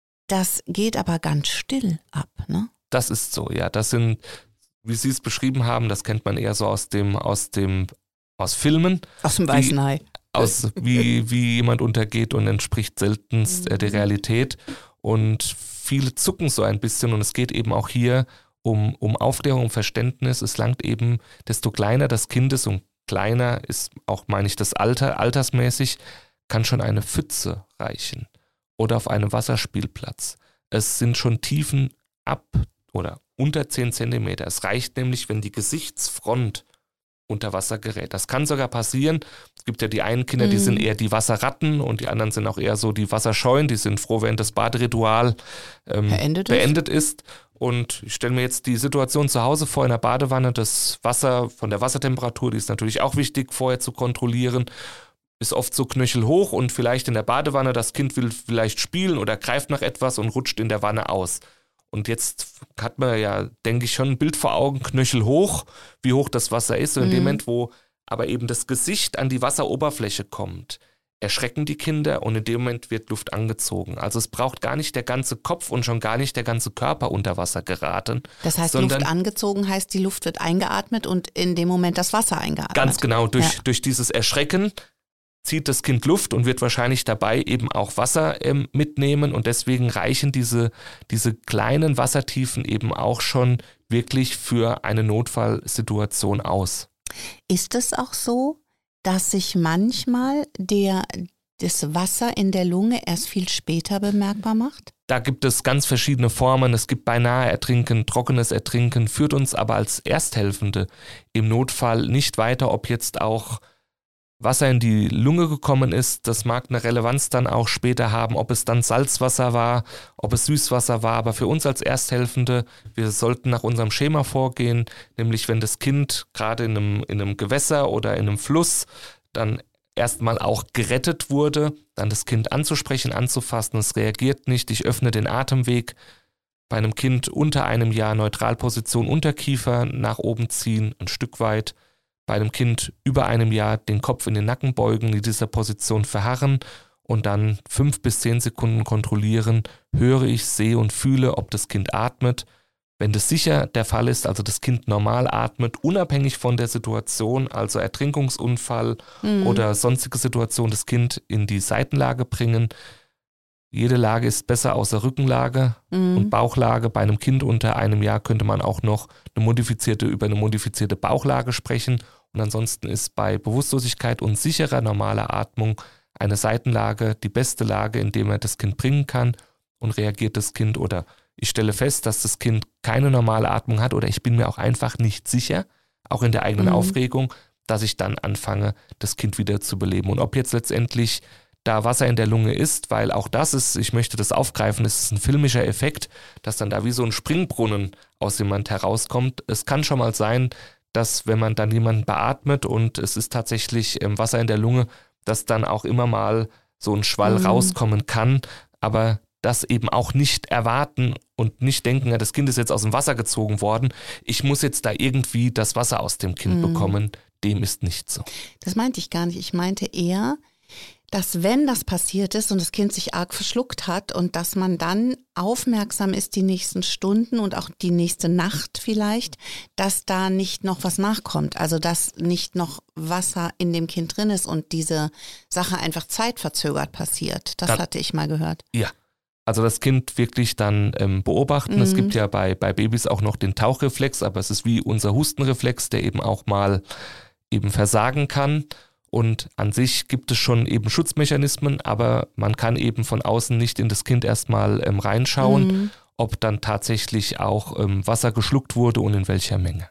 Speaker 2: Das geht aber ganz still ab, ne?
Speaker 3: Das ist so, ja. Das sind, wie Sie es beschrieben haben, das kennt man eher so aus dem, aus dem, aus Filmen.
Speaker 2: Aus dem Weißen Hai.
Speaker 3: Aus, wie, wie jemand untergeht und entspricht seltenst äh, der Realität. Und viele zucken so ein bisschen und es geht eben auch hier um, um Aufklärung, um Verständnis. Es langt eben, desto kleiner das Kind ist und kleiner ist auch, meine ich, das Alter, altersmäßig, kann schon eine Pfütze reichen oder auf einem Wasserspielplatz. Es sind schon Tiefen ab oder unter zehn Zentimeter. Es reicht nämlich, wenn die Gesichtsfront unter Wasser gerät. Das kann sogar passieren. Es gibt ja die einen Kinder, die mhm. sind eher die Wasserratten und die anderen sind auch eher so die Wasserscheuen. Die sind froh, wenn das Baderitual ähm, beendet, beendet ist. ist. Und ich stelle mir jetzt die Situation zu Hause vor in der Badewanne. Das Wasser von der Wassertemperatur, die ist natürlich auch wichtig vorher zu kontrollieren, ist oft so knöchelhoch und vielleicht in der Badewanne, das Kind will vielleicht spielen oder greift nach etwas und rutscht in der Wanne aus. Und jetzt hat man ja, denke ich, schon ein Bild vor Augen, knöchelhoch, wie hoch das Wasser ist. Und in mhm. dem Moment, wo aber eben das Gesicht an die Wasseroberfläche kommt, erschrecken die Kinder und in dem Moment wird Luft angezogen. Also es braucht gar nicht der ganze Kopf und schon gar nicht der ganze Körper unter Wasser geraten.
Speaker 2: Das heißt, Luft angezogen heißt, die Luft wird eingeatmet und in dem Moment das Wasser eingeatmet.
Speaker 3: Ganz genau, durch,
Speaker 2: ja.
Speaker 3: durch dieses Erschrecken zieht das Kind Luft und wird wahrscheinlich dabei eben auch Wasser ähm, mitnehmen und deswegen reichen diese, diese kleinen Wassertiefen eben auch schon wirklich für eine Notfallsituation aus.
Speaker 2: Ist es auch so, dass sich manchmal der, das Wasser in der Lunge erst viel später bemerkbar macht?
Speaker 3: Da gibt es ganz verschiedene Formen. Es gibt beinahe Ertrinken, trockenes Ertrinken, führt uns aber als Ersthelfende im Notfall nicht weiter, ob jetzt auch Wasser in die Lunge gekommen ist. Das mag eine Relevanz dann auch später haben, ob es dann Salzwasser war, ob es Süßwasser war. Aber für uns als Ersthelfende, wir sollten nach unserem Schema vorgehen, nämlich wenn das Kind gerade in einem, in einem Gewässer oder in einem Fluss dann erstmal auch gerettet wurde, dann das Kind anzusprechen, anzufassen, es reagiert nicht, ich öffne den Atemweg. Bei einem Kind unter einem Jahr Neutralposition Unterkiefer nach oben ziehen, ein Stück weit. Bei einem Kind über einem Jahr den Kopf in den Nacken beugen, in dieser Position verharren und dann fünf bis zehn Sekunden kontrollieren, höre ich, sehe und fühle, ob das Kind atmet. Wenn das sicher der Fall ist, also das Kind normal atmet, unabhängig von der Situation, also Ertrinkungsunfall mhm. oder sonstige Situation, das Kind in die Seitenlage bringen. Jede Lage ist besser außer Rückenlage mhm. und Bauchlage. Bei einem Kind unter einem Jahr könnte man auch noch eine modifizierte, über eine modifizierte Bauchlage sprechen. Und ansonsten ist bei Bewusstlosigkeit und sicherer normaler Atmung eine Seitenlage die beste Lage, in der man das Kind bringen kann. Und reagiert das Kind oder ich stelle fest, dass das Kind keine normale Atmung hat oder ich bin mir auch einfach nicht sicher, auch in der eigenen mhm. Aufregung, dass ich dann anfange, das Kind wieder zu beleben. Und ob jetzt letztendlich da Wasser in der Lunge ist, weil auch das ist, ich möchte das aufgreifen, es ist ein filmischer Effekt, dass dann da wie so ein Springbrunnen aus jemand herauskommt. Es kann schon mal sein, dass wenn man dann jemanden beatmet und es ist tatsächlich ähm, Wasser in der Lunge, dass dann auch immer mal so ein Schwall mhm. rauskommen kann, aber das eben auch nicht erwarten und nicht denken, ja, das Kind ist jetzt aus dem Wasser gezogen worden, ich muss jetzt da irgendwie das Wasser aus dem Kind mhm. bekommen, dem ist nicht so.
Speaker 2: Das meinte ich gar nicht, ich meinte eher, dass wenn das passiert ist und das Kind sich arg verschluckt hat und dass man dann aufmerksam ist die nächsten Stunden und auch die nächste Nacht vielleicht, dass da nicht noch was nachkommt, also dass nicht noch Wasser in dem Kind drin ist und diese Sache einfach zeitverzögert passiert. Das dann, hatte ich mal gehört.
Speaker 3: Ja, also das Kind wirklich dann ähm, beobachten. Mhm. Es gibt ja bei, bei Babys auch noch den Tauchreflex, aber es ist wie unser Hustenreflex, der eben auch mal eben versagen kann. Und an sich gibt es schon eben Schutzmechanismen, aber man kann eben von außen nicht in das Kind erstmal ähm, reinschauen, mhm. ob dann tatsächlich auch ähm, Wasser geschluckt wurde und in welcher Menge.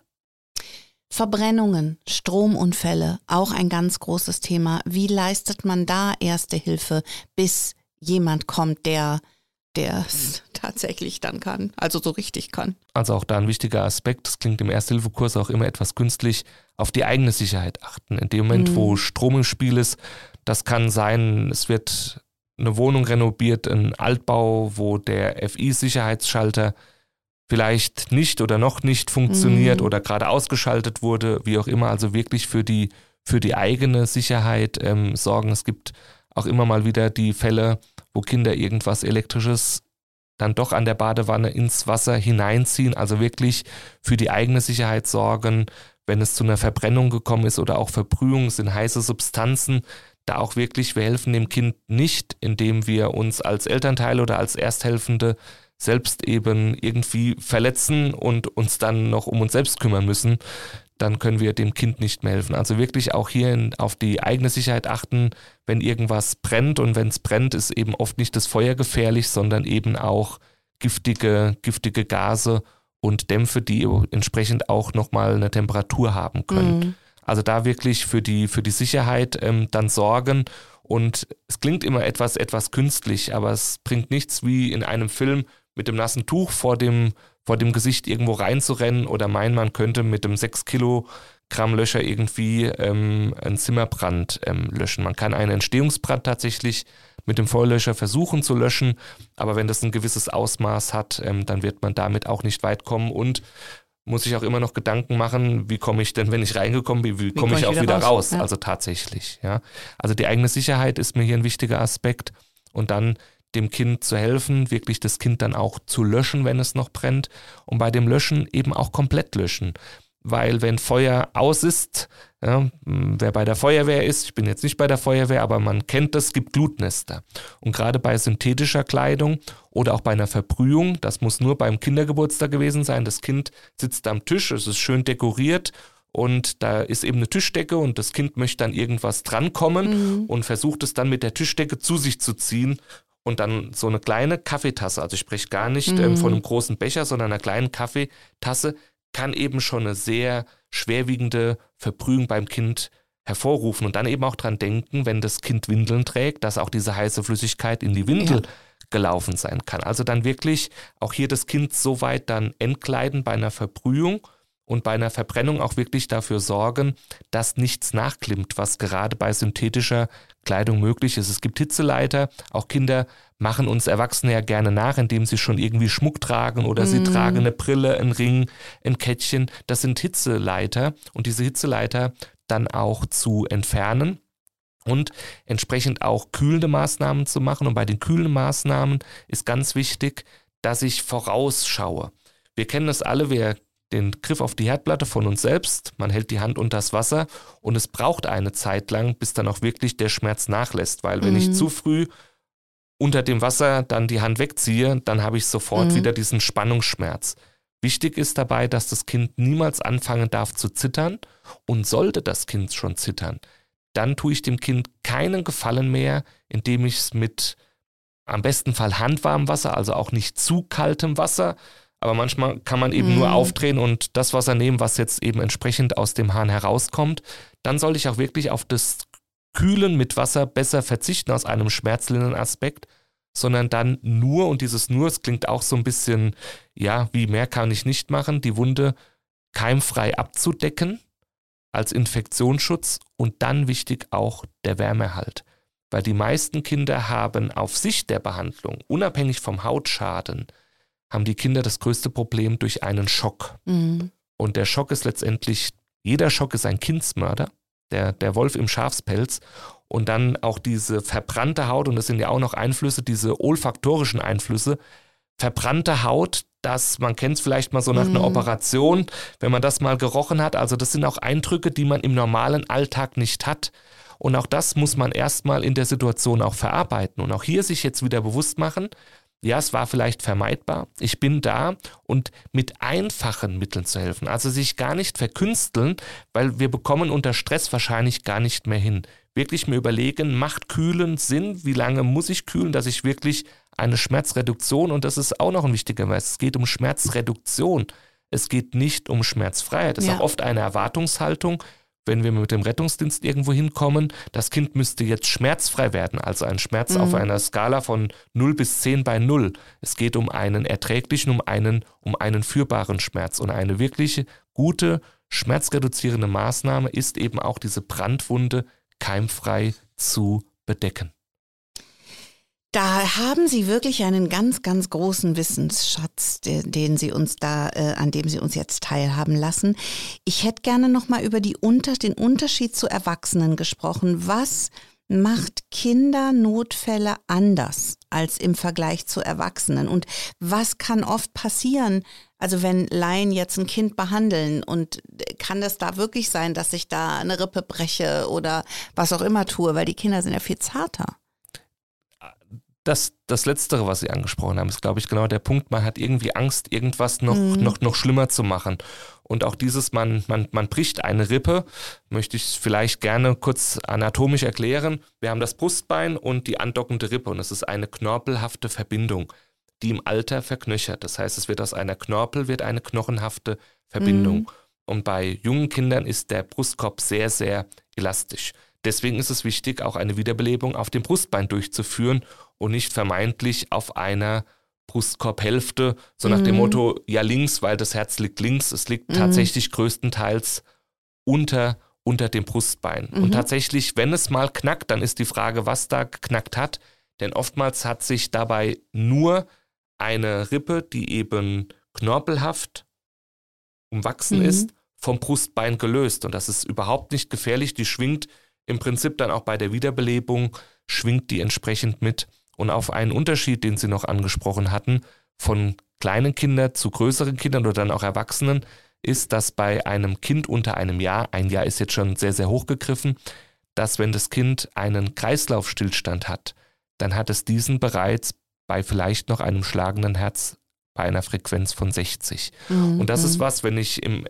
Speaker 2: Verbrennungen, Stromunfälle, auch ein ganz großes Thema. Wie leistet man da Erste Hilfe, bis jemand kommt, der der es tatsächlich dann kann, also so richtig kann?
Speaker 3: Also auch da ein wichtiger Aspekt, das klingt im Ersthilfekurs auch immer etwas künstlich, auf die eigene Sicherheit achten. In dem Moment, mhm. wo Strom im Spiel ist, das kann sein, es wird eine Wohnung renoviert, ein Altbau, wo der F I-Sicherheitsschalter vielleicht nicht oder noch nicht funktioniert mhm. oder gerade ausgeschaltet wurde, wie auch immer, also wirklich für die, für die eigene Sicherheit ähm, sorgen. Es gibt auch immer mal wieder die Fälle, wo Kinder irgendwas Elektrisches dann doch an der Badewanne ins Wasser hineinziehen, also wirklich für die eigene Sicherheit sorgen, wenn es zu einer Verbrennung gekommen ist oder auch Verbrühung, sind heiße Substanzen, da auch wirklich, wir helfen dem Kind nicht, indem wir uns als Elternteil oder als Ersthelfende selbst eben irgendwie verletzen und uns dann noch um uns selbst kümmern müssen, dann können wir dem Kind nicht mehr helfen. Also wirklich auch hier in, auf die eigene Sicherheit achten, wenn irgendwas brennt. Und wenn es brennt, ist eben oft nicht das Feuer gefährlich, sondern eben auch giftige, giftige Gase und Dämpfe, die entsprechend auch nochmal eine Temperatur haben können. Mhm. Also da wirklich für die, für die Sicherheit ähm, dann sorgen. Und es klingt immer etwas, etwas künstlich, aber es bringt nichts wie in einem Film mit dem nassen Tuch vor dem vor dem Gesicht irgendwo reinzurennen oder meinen, man könnte mit dem sechs Kilogramm Löscher irgendwie ähm, einen Zimmerbrand ähm, löschen. Man kann einen Entstehungsbrand tatsächlich mit dem Feuerlöscher versuchen zu löschen, aber wenn das ein gewisses Ausmaß hat, ähm, dann wird man damit auch nicht weit kommen und muss sich auch immer noch Gedanken machen, wie komme ich denn, wenn ich reingekommen bin, wie, wie komme ich auch wieder, wieder raus? raus? Ja. Also tatsächlich, ja. Also die eigene Sicherheit ist mir hier ein wichtiger Aspekt und dann dem Kind zu helfen, wirklich das Kind dann auch zu löschen, wenn es noch brennt und bei dem Löschen eben auch komplett löschen, weil wenn Feuer aus ist, ja, wer bei der Feuerwehr ist, ich bin jetzt nicht bei der Feuerwehr, aber man kennt das, es gibt Glutnester und gerade bei synthetischer Kleidung oder auch bei einer Verbrühung, das muss nur beim Kindergeburtstag gewesen sein, das Kind sitzt am Tisch, es ist schön dekoriert und da ist eben eine Tischdecke und das Kind möchte dann irgendwas drankommen mhm. und versucht es dann mit der Tischdecke zu sich zu ziehen. Und dann so eine kleine Kaffeetasse, also ich spreche gar nicht mhm. ähm, von einem großen Becher, sondern einer kleinen Kaffeetasse, kann eben schon eine sehr schwerwiegende Verbrühung beim Kind hervorrufen. Und dann eben auch dran denken, wenn das Kind Windeln trägt, dass auch diese heiße Flüssigkeit in die Windel ja. gelaufen sein kann. Also dann wirklich auch hier das Kind so weit dann entkleiden bei einer Verbrühung und bei einer Verbrennung auch wirklich dafür sorgen, dass nichts nachklimmt, was gerade bei synthetischer Kleidung möglich ist. Es gibt Hitzeleiter, auch Kinder machen uns Erwachsene ja gerne nach, indem sie schon irgendwie Schmuck tragen oder mm. sie tragen eine Brille, einen Ring, ein Kettchen. Das sind Hitzeleiter und diese Hitzeleiter dann auch zu entfernen und entsprechend auch kühlende Maßnahmen zu machen. Und bei den kühlenden Maßnahmen ist ganz wichtig, dass ich vorausschaue. Wir kennen das alle, wir den Griff auf die Herdplatte von uns selbst, man hält die Hand unter das Wasser und es braucht eine Zeit lang, bis dann auch wirklich der Schmerz nachlässt, weil wenn mhm. ich zu früh unter dem Wasser dann die Hand wegziehe, dann habe ich sofort mhm. wieder diesen Spannungsschmerz. Wichtig ist dabei, dass das Kind niemals anfangen darf zu zittern und sollte das Kind schon zittern, dann tue ich dem Kind keinen Gefallen mehr, indem ich es mit am besten Fall handwarmem Wasser, also auch nicht zu kaltem Wasser, aber manchmal kann man eben mhm. nur aufdrehen und das Wasser nehmen, was jetzt eben entsprechend aus dem Hahn herauskommt. Dann sollte ich auch wirklich auf das Kühlen mit Wasser besser verzichten aus einem schmerzlindernden Aspekt, sondern dann nur, und dieses nur, es klingt auch so ein bisschen, ja, wie mehr kann ich nicht machen, die Wunde keimfrei abzudecken als Infektionsschutz und dann wichtig auch der Wärmeerhalt. Weil die meisten Kinder haben auf Sicht der Behandlung, unabhängig vom Hautschaden, haben die Kinder das größte Problem durch einen Schock. Mhm. Und der Schock ist letztendlich, jeder Schock ist ein Kindsmörder, der, der Wolf im Schafspelz. Und dann auch diese verbrannte Haut, und das sind ja auch noch Einflüsse, diese olfaktorischen Einflüsse, verbrannte Haut, das, man kennt es vielleicht mal so nach mhm. einer Operation, wenn man das mal gerochen hat. Also das sind auch Eindrücke, die man im normalen Alltag nicht hat. Und auch das muss man erstmal in der Situation auch verarbeiten. Und auch hier sich jetzt wieder bewusst machen, ja, es war vielleicht vermeidbar. Ich bin da und mit einfachen Mitteln zu helfen. Also sich gar nicht verkünsteln, weil wir bekommen unter Stress wahrscheinlich gar nicht mehr hin. Wirklich mir überlegen, macht Kühlen Sinn? Wie lange muss ich kühlen, dass ich wirklich eine Schmerzreduktion, und das ist auch noch ein wichtiger Vers, es geht um Schmerzreduktion. Es geht nicht um Schmerzfreiheit. Das ja. ist auch oft eine Erwartungshaltung, wenn wir mit dem Rettungsdienst irgendwo hinkommen, das Kind müsste jetzt schmerzfrei werden, also ein Schmerz mhm. auf einer Skala von null bis zehn bei null. Es geht um einen erträglichen, um einen, um einen führbaren Schmerz. Und eine wirklich gute, schmerzreduzierende Maßnahme ist eben auch diese Brandwunde keimfrei zu bedecken.
Speaker 2: Da haben Sie wirklich einen ganz, ganz großen Wissensschatz, den, den Sie uns da, äh, an dem Sie uns jetzt teilhaben lassen. Ich hätte gerne noch mal über die Unter, den Unterschied zu Erwachsenen gesprochen. Was macht Kindernotfälle anders als im Vergleich zu Erwachsenen? Und was kann oft passieren, also wenn Laien jetzt ein Kind behandeln, und kann das da wirklich sein, dass ich da eine Rippe breche oder was auch immer tue, weil die Kinder sind ja viel zarter.
Speaker 3: Das, das Letztere, was Sie angesprochen haben, ist, glaube ich, genau der Punkt. Man hat irgendwie Angst, irgendwas noch, mhm. noch, noch schlimmer zu machen. Und auch dieses, man, man, man bricht eine Rippe, möchte ich vielleicht gerne kurz anatomisch erklären. Wir haben das Brustbein und die andockende Rippe, und es ist eine knorpelhafte Verbindung, die im Alter verknöchert. Das heißt, es wird aus einer Knorpel wird eine knochenhafte Verbindung. Mhm. Und bei jungen Kindern ist der Brustkorb sehr, sehr elastisch. Deswegen ist es wichtig, auch eine Wiederbelebung auf dem Brustbein durchzuführen und nicht vermeintlich auf einer Brustkorbhälfte, so nach mhm. dem Motto, ja links, weil das Herz liegt links. Es liegt mhm. tatsächlich größtenteils unter, unter dem Brustbein. Mhm. Und tatsächlich, wenn es mal knackt, dann ist die Frage, was da geknackt hat. Denn oftmals hat sich dabei nur eine Rippe, die eben knorpelhaft umwachsen mhm. ist, vom Brustbein gelöst. Und das ist überhaupt nicht gefährlich. Die schwingt im Prinzip dann auch bei der Wiederbelebung, schwingt die entsprechend mit. Und auf einen Unterschied, den Sie noch angesprochen hatten, von kleinen Kindern zu größeren Kindern oder dann auch Erwachsenen, ist, dass bei einem Kind unter einem Jahr, ein Jahr ist jetzt schon sehr, sehr hochgegriffen, dass wenn das Kind einen Kreislaufstillstand hat, dann hat es diesen bereits bei vielleicht noch einem schlagenden Herz bei einer Frequenz von sechzig. Mhm. Und das ist was, wenn ich im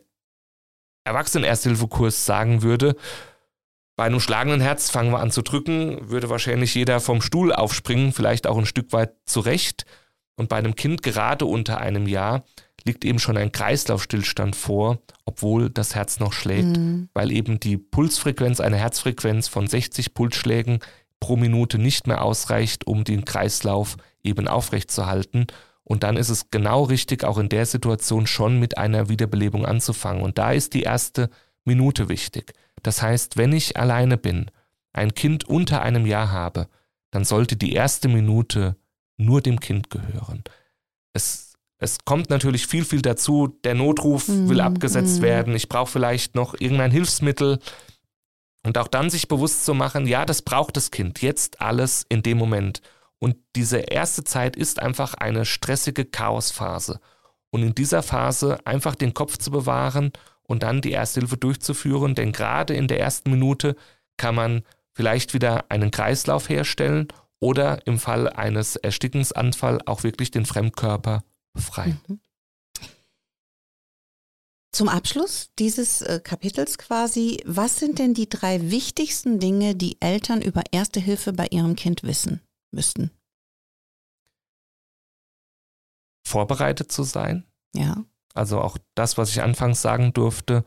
Speaker 3: Erwachsenen-Ersthilfekurs sagen würde, bei einem schlagenden Herz fangen wir an zu drücken, würde wahrscheinlich jeder vom Stuhl aufspringen, vielleicht auch ein Stück weit zurecht. Und bei einem Kind gerade unter einem Jahr liegt eben schon ein Kreislaufstillstand vor, obwohl das Herz noch schlägt, mhm. weil eben die Pulsfrequenz, eine Herzfrequenz von sechzig Pulsschlägen pro Minute nicht mehr ausreicht, um den Kreislauf eben aufrechtzuerhalten. Und dann ist es genau richtig, auch in der Situation schon mit einer Wiederbelebung anzufangen. Und da ist die erste Minute wichtig. Das heißt, wenn ich alleine bin, ein Kind unter einem Jahr habe, dann sollte die erste Minute nur dem Kind gehören. Es, es kommt natürlich viel, viel dazu. Der Notruf mm, will abgesetzt mm. werden. Ich brauche vielleicht noch irgendein Hilfsmittel. Und auch dann sich bewusst zu machen, ja, das braucht das Kind. Jetzt alles in dem Moment. Und diese erste Zeit ist einfach eine stressige Chaosphase. Und in dieser Phase einfach den Kopf zu bewahren und dann die Ersthilfe durchzuführen, denn gerade in der ersten Minute kann man vielleicht wieder einen Kreislauf herstellen oder im Fall eines Erstickungsanfalls auch wirklich den Fremdkörper befreien.
Speaker 2: Mhm. Zum Abschluss dieses äh, Kapitels quasi, was sind denn die drei wichtigsten Dinge, die Eltern über Erste Hilfe bei ihrem Kind wissen müssten?
Speaker 3: Vorbereitet zu sein,
Speaker 2: Ja.
Speaker 3: Also auch das, was ich anfangs sagen durfte,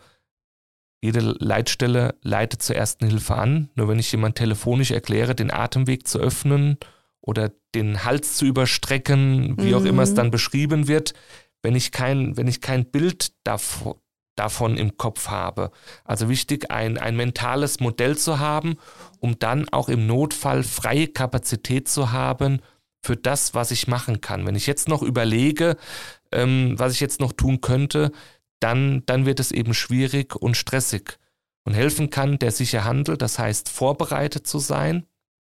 Speaker 3: jede Leitstelle leitet zur Ersten Hilfe an. Nur wenn ich jemand telefonisch erkläre, den Atemweg zu öffnen oder den Hals zu überstrecken, wie mhm. auch immer es dann beschrieben wird, wenn ich kein, wenn ich kein Bild davon, davon im Kopf habe. Also wichtig, ein, ein mentales Modell zu haben, um dann auch im Notfall freie Kapazität zu haben für das, was ich machen kann. Wenn ich jetzt noch überlege, ähm, was ich jetzt noch tun könnte, dann, dann wird es eben schwierig und stressig. Und helfen kann der sicher Handel, das heißt vorbereitet zu sein,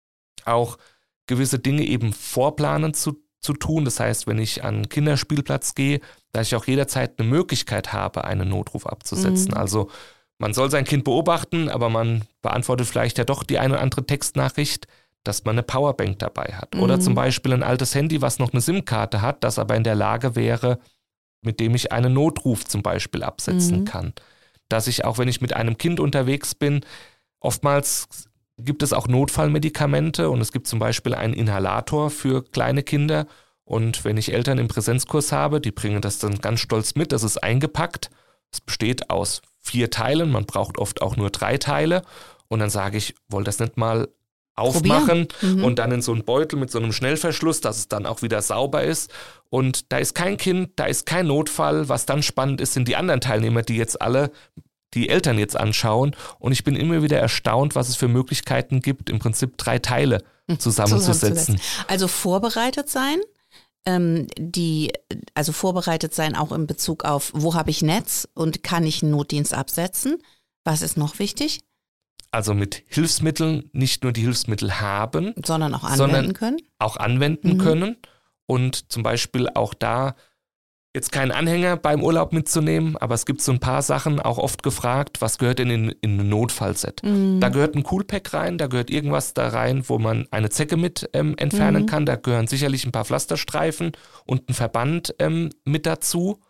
Speaker 3: auch gewisse Dinge eben vorplanen zu, zu tun. Das heißt, wenn ich an einen Kinderspielplatz gehe, dass ich auch jederzeit eine Möglichkeit habe, einen Notruf abzusetzen. Mhm. Also man soll sein Kind beobachten, aber man beantwortet vielleicht ja doch die eine oder andere Textnachricht, dass man eine Powerbank dabei hat. Mhm. Oder zum Beispiel ein altes Handy, was noch eine SIM-Karte hat, das aber in der Lage wäre, mit dem ich einen Notruf zum Beispiel absetzen mhm. kann. Dass ich auch, wenn ich mit einem Kind unterwegs bin, oftmals gibt es auch Notfallmedikamente und es gibt zum Beispiel einen Inhalator für kleine Kinder. Und wenn ich Eltern im Präsenzkurs habe, die bringen das dann ganz stolz mit, das ist eingepackt. Es besteht aus vier Teilen, man braucht oft auch nur drei Teile. Und dann sage ich, wollt das nicht mal aufmachen mhm. und dann in so einen Beutel mit so einem Schnellverschluss, dass es dann auch wieder sauber ist. Und da ist kein Kind, da ist kein Notfall. Was dann spannend ist, sind die anderen Teilnehmer, die jetzt alle die Eltern jetzt anschauen. Und ich bin immer wieder erstaunt, was es für Möglichkeiten gibt, im Prinzip drei Teile zusammenzusetzen.
Speaker 2: Also vorbereitet sein, ähm, die, also vorbereitet sein auch in Bezug auf, wo habe ich Netz und kann ich einen Notdienst absetzen? Was ist noch wichtig?
Speaker 3: Also mit Hilfsmitteln nicht nur die Hilfsmittel haben,
Speaker 2: sondern auch anwenden können.
Speaker 3: Auch anwenden mhm. können und zum Beispiel auch da jetzt keinen Anhänger beim Urlaub mitzunehmen, aber es gibt so ein paar Sachen, auch oft gefragt, was gehört denn in, in ein Notfallset? Mhm. Da gehört ein Coolpack rein, da gehört irgendwas da rein, wo man eine Zecke mit ähm, entfernen mhm. kann, da gehören sicherlich ein paar Pflasterstreifen und ein Verband ähm, mit dazu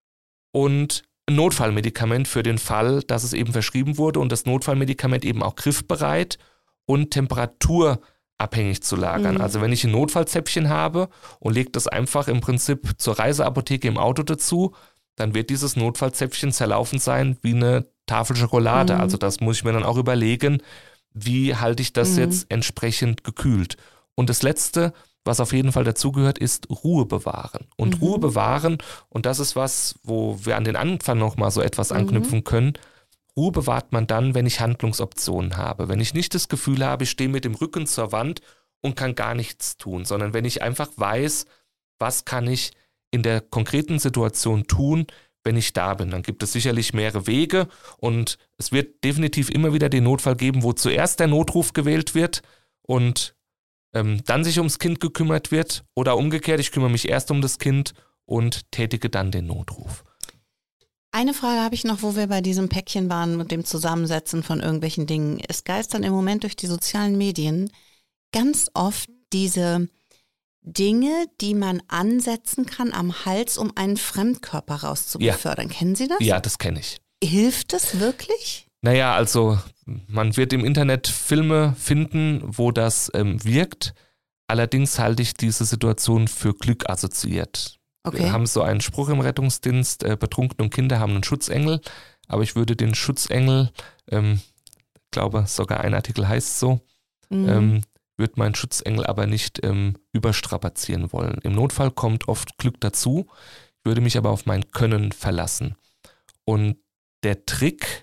Speaker 3: und ein Notfallmedikament für den Fall, dass es eben verschrieben wurde und das Notfallmedikament eben auch griffbereit und temperaturabhängig zu lagern. Mhm. Also wenn ich ein Notfallzäpfchen habe und lege das einfach im Prinzip zur Reiseapotheke im Auto dazu, dann wird dieses Notfallzäpfchen zerlaufen sein wie eine Tafel Schokolade. Mhm. Also das muss ich mir dann auch überlegen, wie halte ich das mhm. jetzt entsprechend gekühlt. Und das Letzte, was auf jeden Fall dazugehört, ist Ruhe bewahren. Und mhm. Ruhe bewahren, und das ist was, wo wir an den Anfang nochmal so etwas mhm. anknüpfen können. Ruhe bewahrt man dann, wenn ich Handlungsoptionen habe. Wenn ich nicht das Gefühl habe, ich stehe mit dem Rücken zur Wand und kann gar nichts tun, sondern wenn ich einfach weiß, was kann ich in der konkreten Situation tun, wenn ich da bin. Dann gibt es sicherlich mehrere Wege und es wird definitiv immer wieder den Notfall geben, wo zuerst der Notruf gewählt wird und dann sich ums Kind gekümmert wird oder umgekehrt, ich kümmere mich erst um das Kind und tätige dann den Notruf.
Speaker 2: Eine Frage habe ich noch, wo wir bei diesem Päckchen waren mit dem Zusammensetzen von irgendwelchen Dingen. Es geistern im Moment durch die sozialen Medien ganz oft diese Dinge, die man ansetzen kann am Hals, um einen Fremdkörper rauszubefördern. Ja. Kennen Sie das?
Speaker 3: Ja, das kenne ich.
Speaker 2: Hilft das wirklich?
Speaker 3: Naja, also man wird im Internet Filme finden, wo das ähm, wirkt. Allerdings halte ich diese Situation für Glück assoziiert. Okay. Wir haben so einen Spruch im Rettungsdienst, äh, Betrunkene und Kinder haben einen Schutzengel. Aber ich würde den Schutzengel, ähm, ich glaube sogar ein Artikel heißt so, mhm. ähm, würde meinen Schutzengel aber nicht ähm, überstrapazieren wollen. Im Notfall kommt oft Glück dazu. Ich würde mich aber auf mein Können verlassen. Und der Trick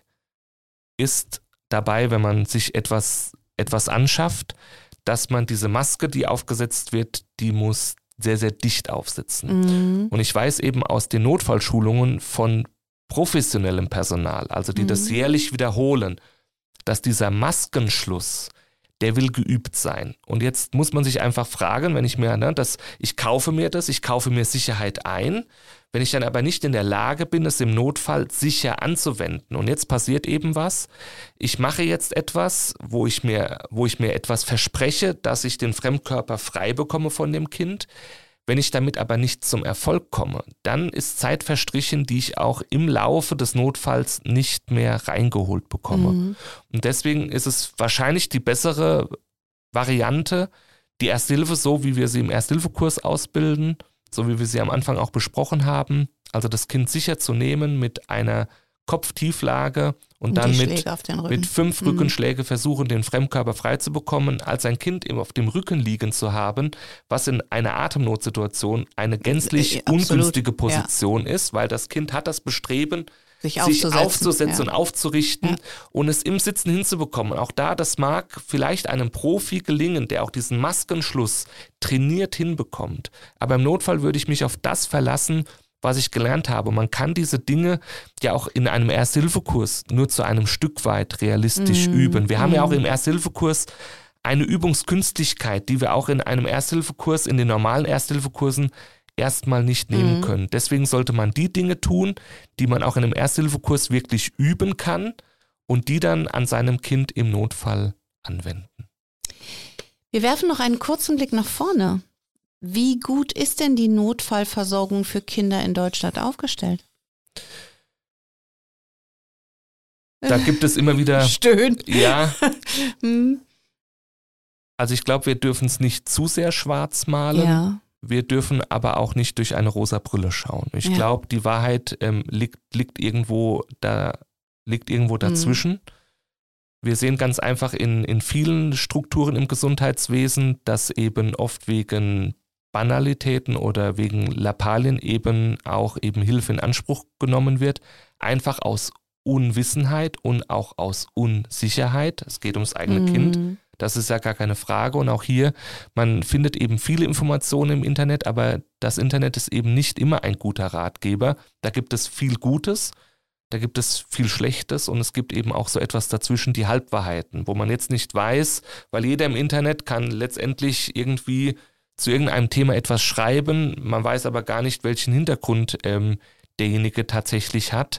Speaker 3: ist dabei, wenn man sich etwas, etwas anschafft, dass man diese Maske, die aufgesetzt wird, die muss sehr, sehr dicht aufsitzen. Mhm. Und ich weiß eben aus den Notfallschulungen von professionellem Personal, also die mhm. das jährlich wiederholen, dass dieser Maskenschluss, der will geübt sein. Und jetzt muss man sich einfach fragen, wenn ich mir, ne, das, ich kaufe mir das, ich kaufe mir Sicherheit ein, wenn ich dann aber nicht in der Lage bin, es im Notfall sicher anzuwenden. Und jetzt passiert eben was. Ich mache jetzt etwas, wo ich mir, wo ich mir etwas verspreche, dass ich den Fremdkörper frei bekomme von dem Kind. Wenn ich damit aber nicht zum Erfolg komme, dann ist Zeit verstrichen, die ich auch im Laufe des Notfalls nicht mehr reingeholt bekomme. Mhm. Und deswegen ist es wahrscheinlich die bessere Variante, die Erste Hilfe, so wie wir sie im Ersthilfekurs ausbilden, so wie wir sie am Anfang auch besprochen haben, also das Kind sicher zu nehmen mit einer Kopftieflage und, und dann mit, mit fünf mhm. Rückenschläge versuchen, den Fremdkörper frei zu bekommen, als ein Kind eben auf dem Rücken liegen zu haben, was in einer Atemnotsituation eine gänzlich äh, ungünstige Position ja. ist, weil das Kind hat das Bestreben, sich, sich aufzusetzen, aufzusetzen ja. und aufzurichten ja. und es im Sitzen hinzubekommen. Auch da, das mag vielleicht einem Profi gelingen, der auch diesen Maskenschluss trainiert hinbekommt. Aber im Notfall würde ich mich auf das verlassen, was ich gelernt habe. Man kann diese Dinge ja auch in einem Erste-Hilfe-Kurs nur zu einem Stück weit realistisch mm. üben. Wir mm. haben ja auch im Erste-Hilfe-Kurs eine Übungskünstlichkeit, die wir auch in einem Erste-Hilfe-Kurs, in den normalen Erste-Hilfe-Kursen erstmal nicht nehmen mm. können. Deswegen sollte man die Dinge tun, die man auch in einem Erste-Hilfe-Kurs wirklich üben kann und die dann an seinem Kind im Notfall anwenden.
Speaker 2: Wir werfen noch einen kurzen Blick nach vorne. Wie gut ist denn die Notfallversorgung für Kinder in Deutschland aufgestellt?
Speaker 3: Da gibt es immer wieder...
Speaker 2: Stöhn.
Speaker 3: Ja.
Speaker 2: hm.
Speaker 3: Also ich glaube, wir dürfen es nicht zu sehr schwarz malen.
Speaker 2: Ja.
Speaker 3: Wir dürfen aber auch nicht durch eine rosa Brille schauen. Ich ja. glaube, die Wahrheit ähm, liegt, liegt, irgendwo da, liegt irgendwo dazwischen. Hm. Wir sehen ganz einfach in, in vielen Strukturen im Gesundheitswesen, dass eben oft wegen Banalitäten oder wegen Lappalien eben auch eben Hilfe in Anspruch genommen wird, einfach aus Unwissenheit und auch aus Unsicherheit. Es geht ums eigene mhm. Kind, das ist ja gar keine Frage und auch hier, man findet eben viele Informationen im Internet, aber das Internet ist eben nicht immer ein guter Ratgeber. Da gibt es viel Gutes, da gibt es viel Schlechtes und es gibt eben auch so etwas dazwischen, die Halbwahrheiten, wo man jetzt nicht weiß, weil jeder im Internet kann letztendlich irgendwie zu irgendeinem Thema etwas schreiben, man weiß aber gar nicht, welchen Hintergrund ähm, derjenige tatsächlich hat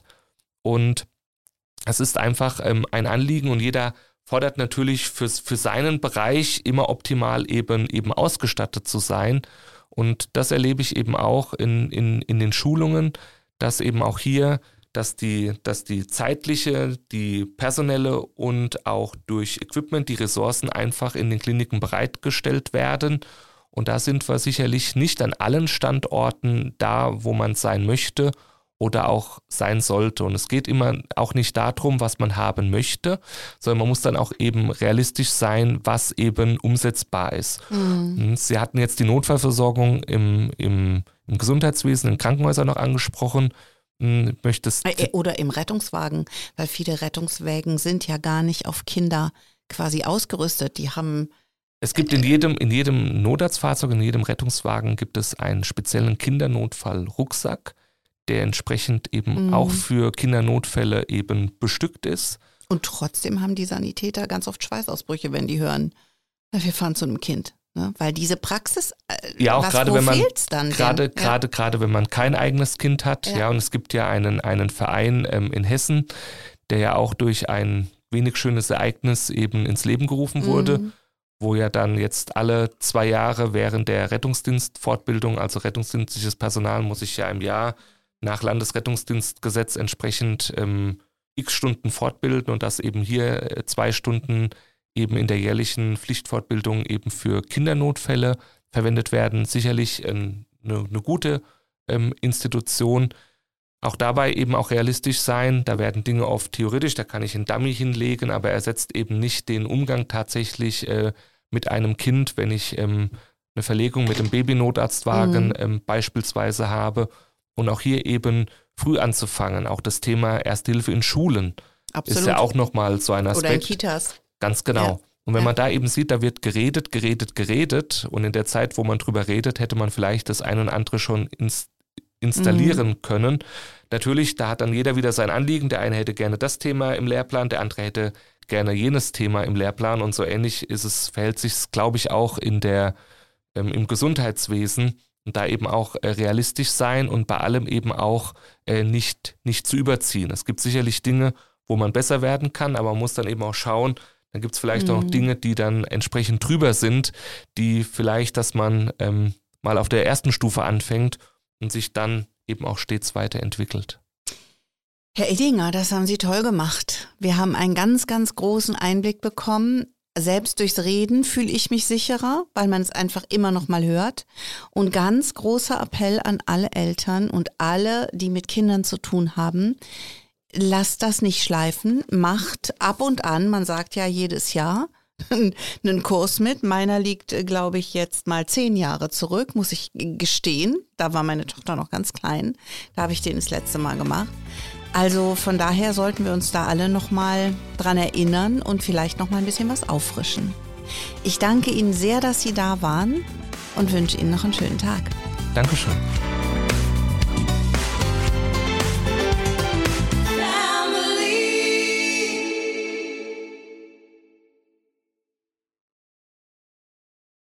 Speaker 3: und es ist einfach ähm, ein Anliegen und jeder fordert natürlich für, für seinen Bereich immer optimal eben, eben ausgestattet zu sein und das erlebe ich eben auch in, in, in den Schulungen, dass eben auch hier, dass die, dass die zeitliche, die personelle und auch durch Equipment die Ressourcen einfach in den Kliniken bereitgestellt werden. Und da sind wir sicherlich nicht an allen Standorten da, wo man sein möchte oder auch sein sollte. Und es geht immer auch nicht darum, was man haben möchte, sondern man muss dann auch eben realistisch sein, was eben umsetzbar ist. Mhm. Sie hatten jetzt die Notfallversorgung im, im, im Gesundheitswesen, in Krankenhäusern noch angesprochen. Möchtest
Speaker 2: oder im Rettungswagen, weil viele Rettungswagen sind ja gar nicht auf Kinder quasi ausgerüstet. Die haben
Speaker 3: Es gibt in jedem, in jedem Notarztfahrzeug, in jedem Rettungswagen gibt es einen speziellen Kindernotfall-Rucksack, der entsprechend eben mhm. auch für Kindernotfälle eben bestückt ist.
Speaker 2: Und trotzdem haben die Sanitäter ganz oft Schweißausbrüche, wenn die hören, wir fahren zu einem Kind. Ne? Weil diese Praxis, äh,
Speaker 3: ja auch
Speaker 2: was,
Speaker 3: gerade
Speaker 2: wo
Speaker 3: wenn man
Speaker 2: fehlt's dann
Speaker 3: gerade
Speaker 2: denn?
Speaker 3: gerade
Speaker 2: ja.
Speaker 3: gerade wenn man kein eigenes Kind hat, ja,
Speaker 2: ja
Speaker 3: und es gibt ja einen einen Verein ähm, in Hessen, der ja auch durch ein wenig schönes Ereignis eben ins Leben gerufen wurde. Mhm. wo ja dann jetzt alle zwei Jahre während der Rettungsdienstfortbildung, also rettungsdienstliches Personal, muss sich ja im Jahr nach Landesrettungsdienstgesetz entsprechend ähm, x Stunden fortbilden und das eben hier äh, zwei Stunden eben in der jährlichen Pflichtfortbildung eben für Kindernotfälle verwendet werden. Sicherlich ähm, eine, eine gute ähm, Institution. Auch dabei eben auch realistisch sein, da werden Dinge oft theoretisch, da kann ich einen Dummy hinlegen, aber er ersetzt eben nicht den Umgang tatsächlich äh, mit einem Kind, wenn ich ähm, eine Verlegung mit dem Babynotarztwagen mhm. ähm, beispielsweise habe. Und auch hier eben früh anzufangen. Auch das Thema Ersthilfe in Schulen Absolut. Ist ja auch nochmal so ein Aspekt.
Speaker 2: Oder in Kitas.
Speaker 3: Ganz genau.
Speaker 2: Ja.
Speaker 3: Und wenn
Speaker 2: ja.
Speaker 3: man da eben sieht, da wird geredet, geredet, geredet und in der Zeit, wo man drüber redet, hätte man vielleicht das eine und andere schon ins installieren mhm. können. Natürlich, da hat dann jeder wieder sein Anliegen. Der eine hätte gerne das Thema im Lehrplan, der andere hätte gerne jenes Thema im Lehrplan und so ähnlich ist es, verhält sich es, glaube ich, auch in der, ähm, im Gesundheitswesen und da eben auch äh, realistisch sein und bei allem eben auch äh, nicht, nicht zu überziehen. Es gibt sicherlich Dinge, wo man besser werden kann, aber man muss dann eben auch schauen, dann gibt es vielleicht mhm. auch noch Dinge, die dann entsprechend drüber sind, die vielleicht, dass man ähm, mal auf der ersten Stufe anfängt und sich dann eben auch stets weiterentwickelt.
Speaker 2: Herr Edinger, das haben Sie toll gemacht. Wir haben einen ganz, ganz großen Einblick bekommen Selbst durchs Reden fühle ich mich sicherer, weil man es einfach immer noch mal hört. Und ganz großer Appell an alle Eltern und alle, die mit Kindern zu tun haben, lasst das nicht schleifen, macht ab und an, man sagt ja jedes Jahr, einen Kurs mit. Meiner liegt, glaube ich, jetzt mal zehn Jahre zurück, muss ich gestehen. Da war meine Tochter noch ganz klein. Da habe ich den das letzte Mal gemacht. Also von daher sollten wir uns da alle nochmal dran erinnern und vielleicht nochmal ein bisschen was auffrischen. Ich danke Ihnen sehr, dass Sie da waren und wünsche Ihnen noch einen schönen Tag.
Speaker 3: Dankeschön.